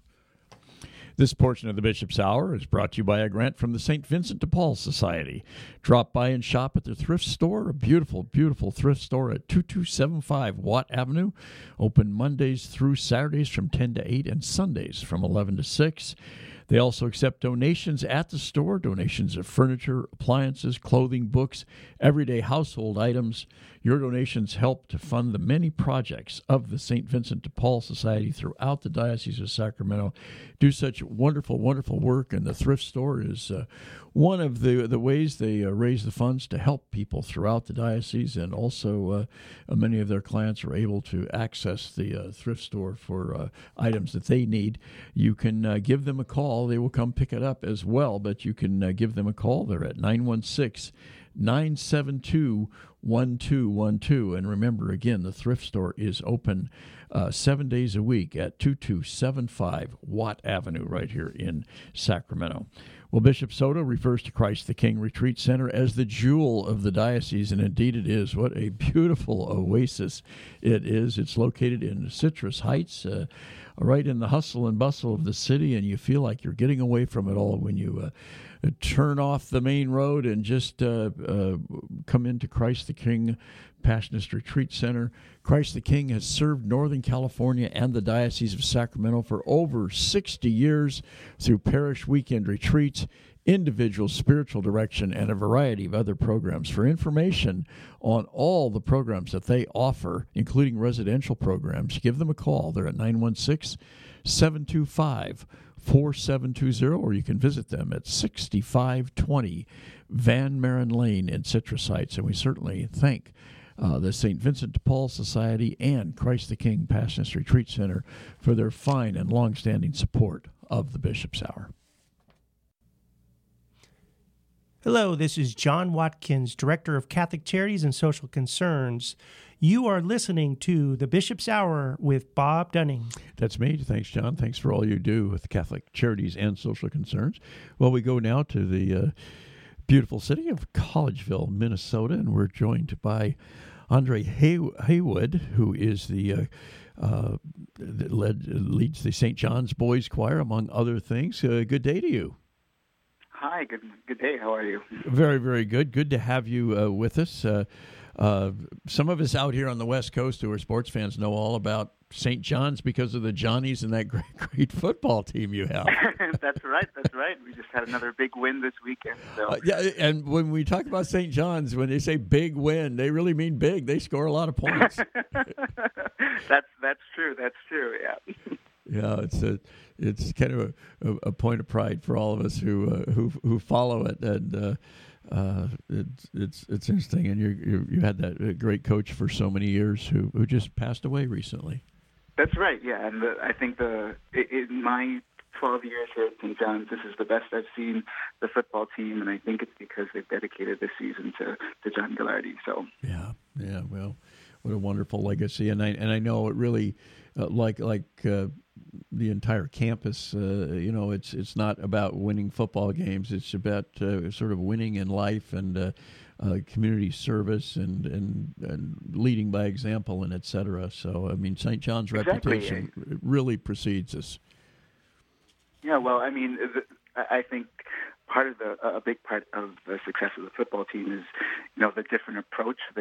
This portion of the Bishop's Hour is brought to you by a grant from the Saint Vincent de Paul Society. Drop by and shop at their thrift store, a beautiful, beautiful thrift store at two two seven five Watt Avenue. Open Mondays through Saturdays from ten to eight and Sundays from eleven to six. They also accept donations at the store, donations of furniture, appliances, clothing, books, everyday household items. Your donations help to fund the many projects of the Saint Vincent de Paul Society throughout the Diocese of Sacramento. Do such wonderful, wonderful work, and the thrift store is uh, one of the, the ways they uh, raise the funds to help people throughout the diocese, and also uh, many of their clients are able to access the uh, thrift store for uh, items that they need. You can uh, give them a call. They will come pick it up as well, but you can uh, give them a call. They're at nine one six, nine seven two, one two one two. And remember, again, the thrift store is open uh, seven days a week at two two seven five Watt Avenue right here in Sacramento. Well, Bishop Soto refers to Christ the King Retreat Center as the jewel of the diocese, and indeed it is. What a beautiful oasis it is. It's located in Citrus Heights, uh, right in the hustle and bustle of the city, and you feel like you're getting away from it all when you uh, turn off the main road and just uh, uh, come into Christ the King Passionist Retreat Center. Christ the King has served Northern California and the Diocese of Sacramento for over sixty years through parish weekend retreats, individual spiritual direction, and a variety of other programs. For information on all the programs that they offer, including residential programs, give them a call. They're at nine one six, seven two five, four seven two zero, or you can visit them at sixty-five twenty Van Maren Lane in Citrus Heights. And we certainly thank Uh, the Saint Vincent de Paul Society and Christ the King Passionist Retreat Center for their fine and long-standing support of the Bishop's Hour. Hello, this is John Watkins, Director of Catholic Charities and Social Concerns. You are listening to the Bishop's Hour with Bob Dunning. That's me. Thanks, John. Thanks for all you do with Catholic Charities and Social Concerns. Well, we go now to the uh, beautiful city of Collegeville, Minnesota, and we're joined by Andre Hay- Haywood, who is the uh, uh, that led, leads the Saint John's Boys Choir, among other things. Uh, good day to you. Hi, good good day. How are you? Very, very good. Good to have you uh, with us. Uh, uh, some of us out here on the West Coast who are sports fans know all about Saint John's because of the Johnnies and that great, great football team you have. That's right. That's right. We just had another big win this weekend. So. Uh, yeah, and when we talk about Saint John's, when they say big win, they really mean big. They score a lot of points. that's that's true. That's true. Yeah. Yeah, it's a it's kind of a, a point of pride for all of us who uh, who who follow it, and uh, uh, it's it's it's interesting. And you you you had that great coach for so many years who who just passed away recently. That's right. Yeah, and the, I think the in my twelve years here at Saint John's, this is the best I've seen the football team, and I think it's because they've dedicated this season to, to John Gilardi. So yeah, yeah. Well, what a wonderful legacy, and I and I know it really uh, like like. Uh, the entire campus, uh, you know, it's it's not about winning football games. It's about uh, sort of winning in life and uh, uh, community service and, and and leading by example and et cetera. So, I mean, Saint John's exactly. reputation really precedes us. Yeah, well, I mean, I think part of the a big part of the success of the football team is, you know, the different approach that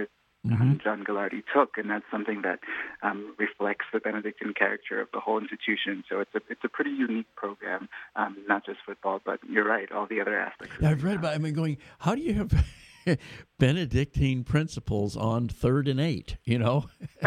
mm-hmm. um, John Ghilardi took, and that's something that um, reflects the Benedictine character of the whole institution. So it's a it's a pretty unique program, um, not just football, but you're right, all the other aspects. Yeah, I've read about. I mean, going, how do you have Benedictine principles on third and eight? You know.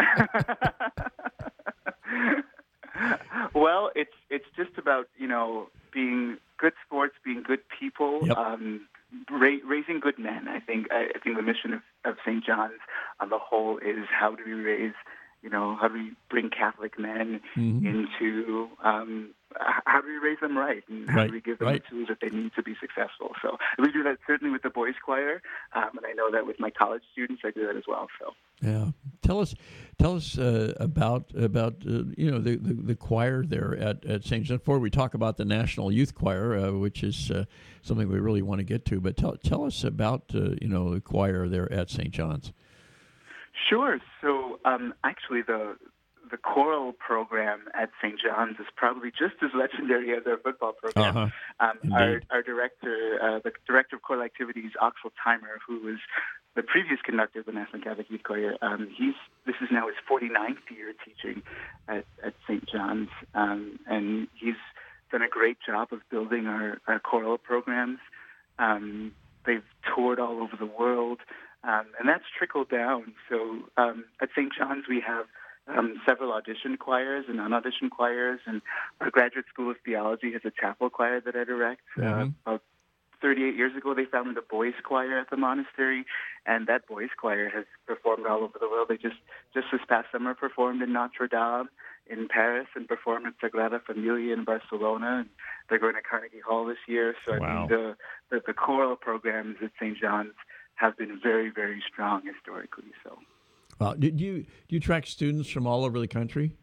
Well, it's it's just about, you know, being good sports, being good people, yep. um, ra- raising good men. I think I, I think the mission of, of Saint John's on the whole is how do we raise, you know, how do we bring Catholic men mm-hmm. into, um, how do we raise them right, and how right. do we give them right. the tools that they need to be successful? So we do that certainly with the boys' choir, um, and I know that with my college students, I do that as well. So yeah, tell us, tell us uh, about about uh, you know the, the, the choir there at, at Saint John's. Before we talk about the National Youth Choir, uh, which is uh, something we really want to get to, but tell tell us about uh, you know the choir there at Saint John's. Sure. So um, actually, the the choral program at Saint John's is probably just as legendary as our football program. Uh-huh. Um, our, our director, uh, the director of choral activities, Axel Timer, who was the previous conductor of the National Catholic Youth Choir, um, he's this is now his forty-ninth year teaching at, at Saint John's, um, and he's done a great job of building our, our choral programs. Um, they've toured all over the world. Um, and that's trickled down. So um, at Saint John's, we have um, several audition choirs and unauditioned choirs, and our Graduate School of Theology has a chapel choir that I direct. Mm-hmm. Uh, about thirty-eight years ago, they founded a boys' choir at the monastery, and that boys' choir has performed all over the world. They just, just this past summer performed in Notre Dame in Paris and performed at Sagrada Familia in Barcelona, and they're going to Carnegie Hall this year. So wow. I mean, the, the, the choral programs at Saint John's have been very, very strong historically. So, wow. Did you do you track students from all over the country?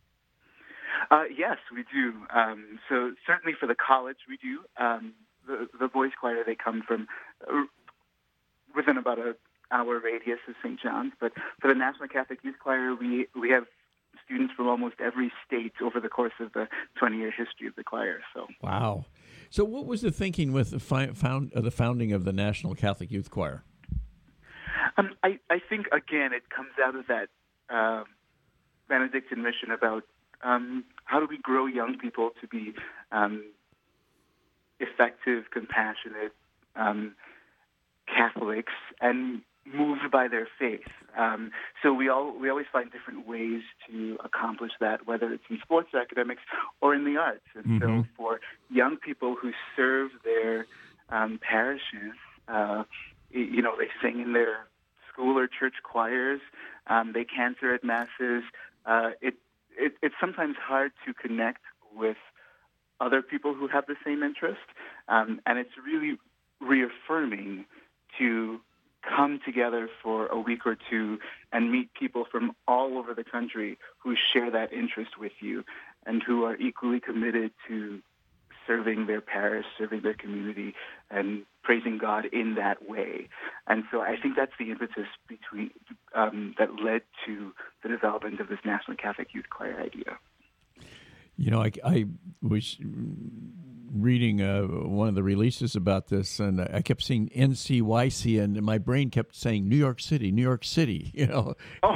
Uh, yes, we do. Um, so certainly for the college, we do. Um, the, the boys' choir, they come from uh, within about an hour radius of Saint John's. But for the National Catholic Youth Choir, we we have students from almost every state over the course of the twenty-year history of the choir. So, wow. So what was the thinking with the fi- found uh, the founding of the National Catholic Youth Choir? Um, I, I think, again, it comes out of that uh, Benedictine mission about um, how do we grow young people to be um, effective, compassionate um, Catholics and moved by their faith. Um, so we all we always find different ways to accomplish that, whether it's in sports or academics or in the arts. And mm-hmm. so for young people who serve their um, parishes, uh, you know, they sing in their school or church choirs, um, they cantor at masses. Uh, it, it it's sometimes hard to connect with other people who have the same interest, um, and it's really reaffirming to come together for a week or two and meet people from all over the country who share that interest with you and who are equally committed to serving their parish, serving their community, and praising God in that way. And so I think that's the impetus between um, that led to the development of this National Catholic Youth Choir idea. You know, I, I was reading uh, one of the releases about this, and I kept seeing N C Y C, and my brain kept saying New York City, New York City, you know. Oh.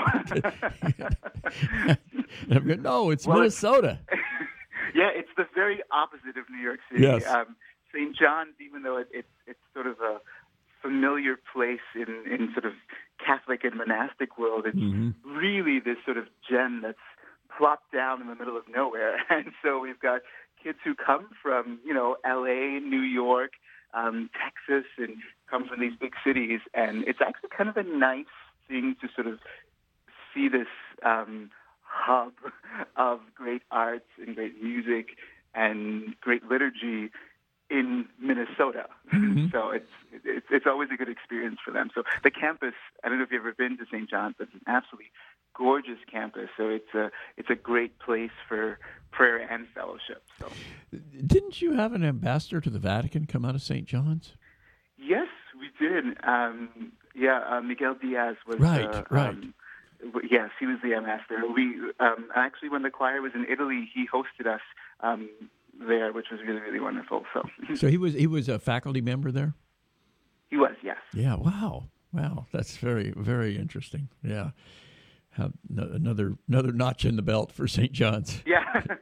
And I'm going, no, it's well, Minnesota. It's, yeah, it's the very opposite of New York City. Yes. Um, Saint John's, even though it, it, it's sort of a familiar place in, in sort of Catholic and monastic world, it's mm-hmm. really this sort of gem that's plopped down in the middle of nowhere. And so we've got kids who come from, you know, L A, New York, um, Texas, and come from these big cities. And it's actually kind of a nice thing to sort of see this um, hub of great arts and great music and great liturgy in Minnesota. Mm-hmm. So it's, it's it's always a good experience for them. So the campus, I don't know if you've ever been to Saint John's, but it's an absolutely gorgeous campus. So it's a it's a great place for prayer and fellowship. So, didn't you have an ambassador to the Vatican come out of Saint John's? Yes, we did. Um, yeah, uh, Miguel Diaz was right. Uh, right. Um, yes, he was the ambassador. We um, actually, when the choir was in Italy, he hosted us um, there, which was really really wonderful. So, so he was he was a faculty member there. He was, yes. Yeah. Wow. Wow, that's very, very interesting. Yeah. Have no, another another notch in the belt for Saint John's. Yeah,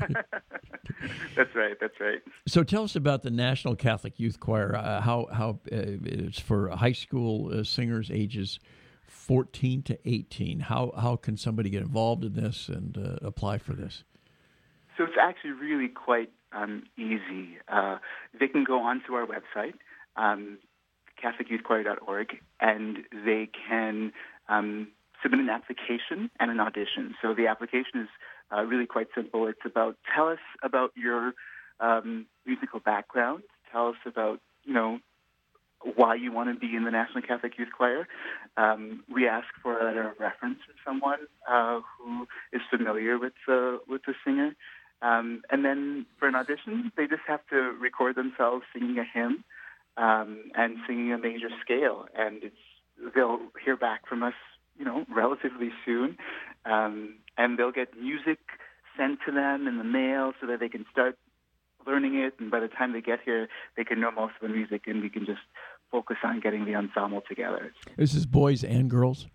that's right. That's right. So tell us about the National Catholic Youth Choir. Uh, how how uh, it's for high school uh, singers ages fourteen to eighteen. How how can somebody get involved in this and uh, apply for this? So it's actually really quite um, easy. Uh, they can go onto our website, um, catholic youth choir dot org, and they can um, submit an application and an audition. So the application is uh, really quite simple. It's about, tell us about your um, musical background. Tell us about, you know, why you want to be in the National Catholic Youth Choir. Um, we ask for a letter of reference from someone uh, who is familiar with the, with the singer. Um, and then for an audition, they just have to record themselves singing a hymn um, and singing a major scale. And it's they'll hear back from us, you know, relatively soon. Um, and they'll get music sent to them in the mail so that they can start learning it. And by the time they get here, they can know most of the music, and we can just focus on getting the ensemble together. This is boys and girls?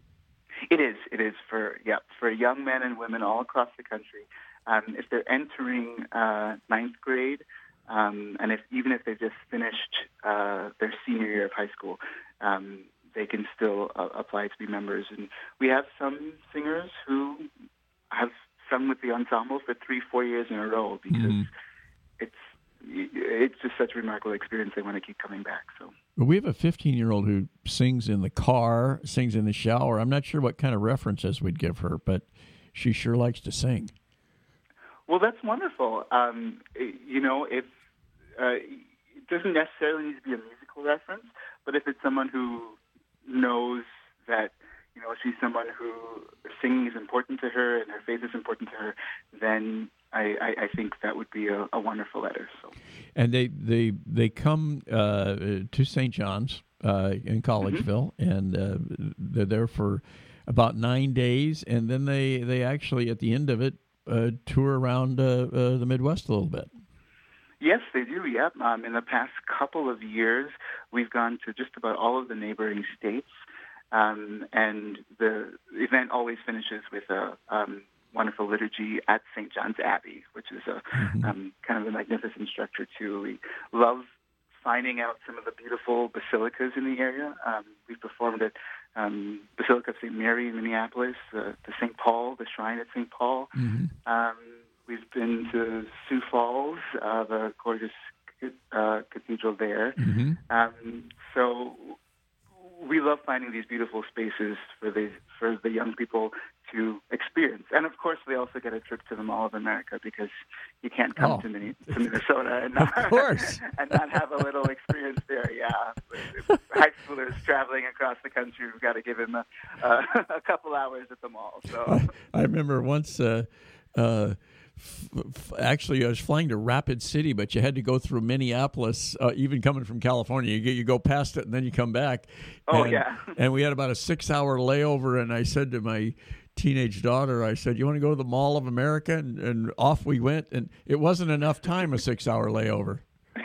It is. It is for, yeah, for young men and women all across the country. Um, if they're entering uh, ninth grade, um, and if even if they've just finished uh, their senior year of high school, um, they can still uh, apply to be members. And we have some singers who have sung with the ensemble for three, four years in a row because mm-hmm. it's it's just such a remarkable experience. They want to keep coming back. So we have a fifteen-year-old who sings in the car, sings in the shower. I'm not sure what kind of references we'd give her, but she sure likes to sing. Well, that's wonderful. Um, you know, if uh, it doesn't necessarily need to be a musical reference, but if it's someone who knows that, you know, she's someone who singing is important to her and her faith is important to her, then I, I, I think that would be a, a wonderful letter. So, and they they they come uh, to Saint John's uh, in Collegeville, mm-hmm. and uh, they're there for about nine days, and then they, they actually at the end of it uh, tour around uh, uh, the Midwest a little bit. Yes, they do, yep. Um, in the past couple of years, we've gone to just about all of the neighboring states, um, and the event always finishes with a um, wonderful liturgy at Saint John's Abbey, which is a mm-hmm. um, kind of a magnificent structure, too. We love finding out some of the beautiful basilicas in the area. Um, we've performed at um, Basilica of Saint Mary in Minneapolis, uh, the Saint Paul, the shrine at Saint Paul. Mm-hmm. Um, We've been to Sioux Falls, uh, the gorgeous uh, cathedral there. Mm-hmm. Um, so we love finding these beautiful spaces for the for the young people to experience. And, of course, we also get a trip to the Mall of America because you can't come oh. to, Min- to Minnesota and not, of course. and not have a little experience there. Yeah, high schoolers traveling across the country, we've got to give them a, uh, a couple hours at the mall. So I, I remember once uh, uh, – Actually, I was flying to Rapid City, but you had to go through Minneapolis, uh, even coming from California. You, you go past it, and then you come back. Oh, and, yeah. And we had about a six-hour layover, and I said to my teenage daughter, I said, you want to go to the Mall of America? And, and off we went, and it wasn't enough time, a six-hour layover.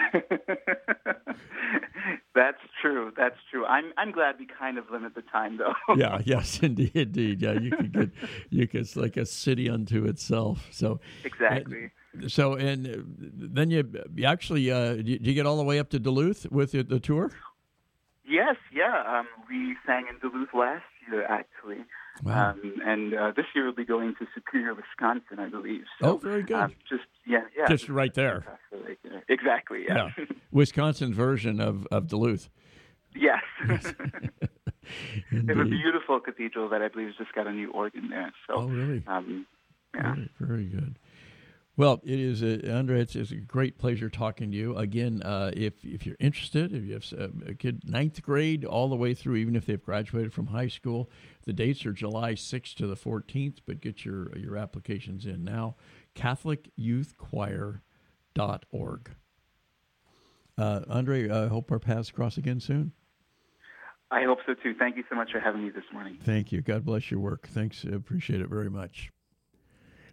That's true. That's true. I'm I'm glad we kind of limit the time, though. yeah. Yes. Indeed. Indeed. Yeah. You could get you could it's like a city unto itself. So exactly. And, so and then you, you actually uh, did you get all the way up to Duluth with the, the tour? Yes. Yeah. Um, we sang in Duluth last year, actually. Wow. Um, and uh, this year we'll be going to Superior, Wisconsin, I believe. So, oh, very good. Um, just yeah, yeah. Just right there. Exactly. Yeah. yeah. Wisconsin's version of, of Duluth. Yes. yes. They have a beautiful cathedral that I believe has just got a new organ there. So, oh, really? Um, yeah. Very, very good. Well, it is, a, Andre, it's, it's a great pleasure talking to you. Again, uh, if if you're interested, if you have a kid ninth grade all the way through, even if they've graduated from high school, the dates are July sixth to the fourteenth, but get your, your applications in now, catholic youth choir dot org. Uh, Andre, I hope our paths cross again soon. I hope so, too. Thank you so much for having me this morning. Thank you. God bless your work. Thanks. I appreciate it very much.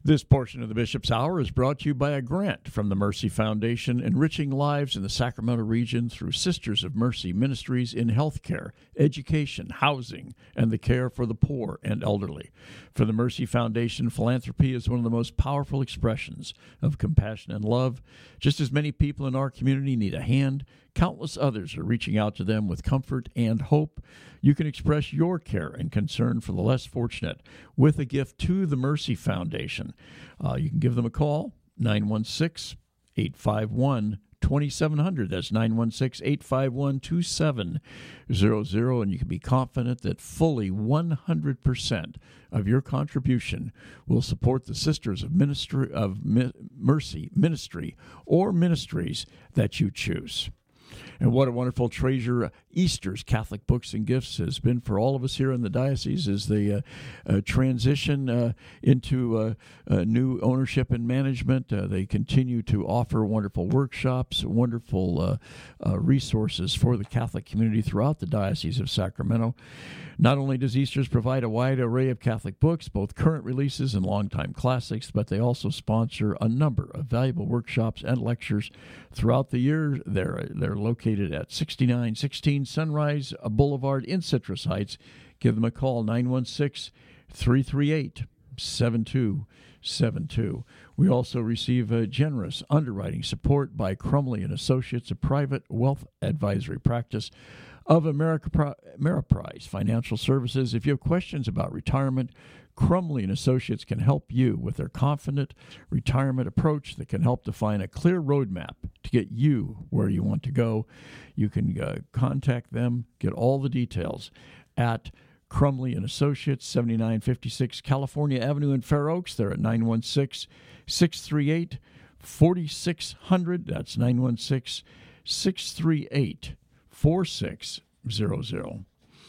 This portion of the Bishop's Hour is brought to you by a grant from the Mercy Foundation, enriching lives in the Sacramento region through Sisters of Mercy ministries in healthcare, education, housing, and the care for the poor and elderly. For the Mercy Foundation, philanthropy is one of the most powerful expressions of compassion and love. Just as many people in our community need a hand, countless others are reaching out to them with comfort and hope. You can express your care and concern for the less fortunate with a gift to the Mercy Foundation. Uh, you can give them a call, nine one six, eight five one, two seven zero zero. That's nine one six, eight five one, two seven zero zero, and you can be confident that fully one hundred percent of your contribution will support the Sisters of Ministry of Mercy ministry or ministries that you choose. And what a wonderful treasure Easter's Catholic Books and Gifts has been for all of us here in the diocese as they uh, uh, transition uh, into uh, uh, new ownership and management. Uh, they continue to offer wonderful workshops, wonderful uh, uh, resources for the Catholic community throughout the Diocese of Sacramento. Not only does Easter's provide a wide array of Catholic books, both current releases and longtime classics, but they also sponsor a number of valuable workshops and lectures throughout the year. They're, they're located at sixty-nine sixteen Sunrise Boulevard in Citrus Heights. Give them a call, nine one six, three three eight, seven two seven two. We also receive a generous underwriting support by Crumley and Associates, a private wealth advisory practice of America, Ameriprise Financial Services. If you have questions about retirement, Crumley and Associates can help you with their confident retirement approach that can help define a clear roadmap to get you where you want to go. You can uh, contact them, get all the details at Crumley and Associates, seventy-nine fifty-six California Avenue in Fair Oaks. They're at nine one six, six three eight, four six zero zero. That's nine one six, six three eight, four six zero zero.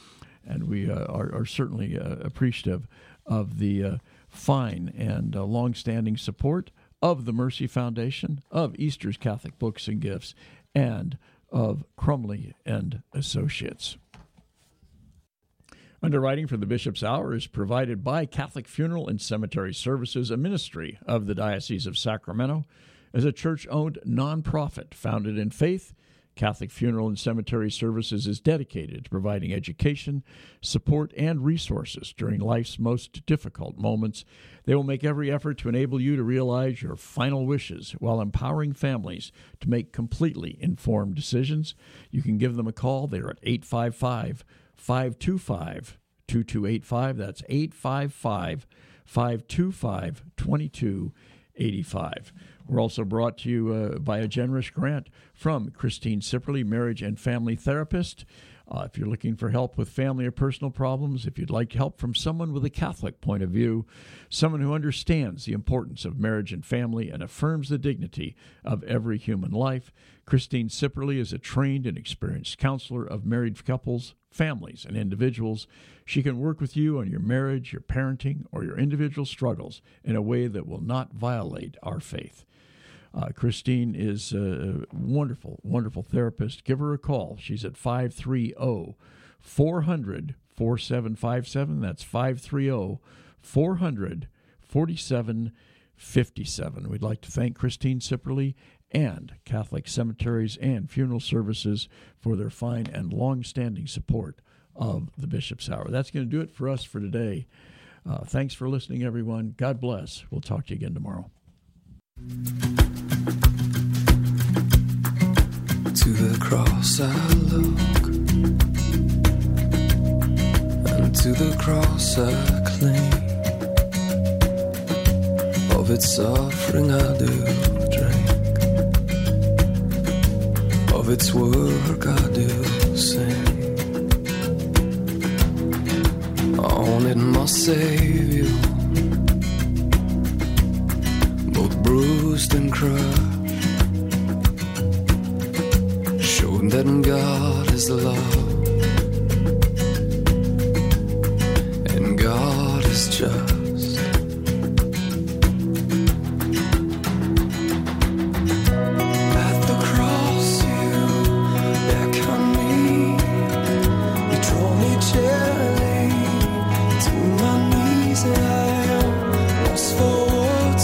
And we uh, are, are certainly uh, appreciative of the uh, fine and uh, long-standing support of the Mercy Foundation, of Easter's Catholic Books and Gifts, and of Crumley and Associates. Underwriting for the Bishop's Hour is provided by Catholic Funeral and Cemetery Services, a ministry of the Diocese of Sacramento. As a church-owned nonprofit founded in faith, Catholic Funeral and Cemetery Services is dedicated to providing education, support, and resources during life's most difficult moments. They will make every effort to enable you to realize your final wishes while empowering families to make completely informed decisions. You can give them a call. They're at eight five five, five two five, two two eight five. That's eight five five, five two five, two two eight five. We're also brought to you uh, by a generous grant from Christine Sipperly, marriage and family therapist. Uh, if you're looking for help with family or personal problems, if you'd like help from someone with a Catholic point of view, someone who understands the importance of marriage and family and affirms the dignity of every human life, Christine Sipperly is a trained and experienced counselor of married couples, families, and individuals. She can work with you on your marriage, your parenting, or your individual struggles in a way that will not violate our faith. Uh, Christine is a wonderful, wonderful therapist. Give her a call. She's at five three zero, four hundred, forty-seven fifty-seven. That's five three zero, four hundred, forty-seven fifty-seven. We'd like to thank Christine Sipperly and Catholic Cemeteries and Funeral Services for their fine and long-standing support of the Bishop's Hour. That's going to do it for us for today. Uh, thanks for listening, everyone. God bless. We'll talk to you again tomorrow. To the cross I look, and to the cross I cling. Of its suffering I do drink, of its work I do sing. On it my Savior, both bruised and crushed, showed that God is love and God is just. At the cross you beckon me, you draw me gently to my knees, and I am lost for words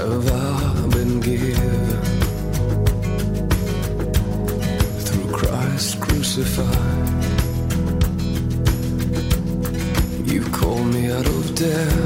have I been given through Christ crucified. You called me out of death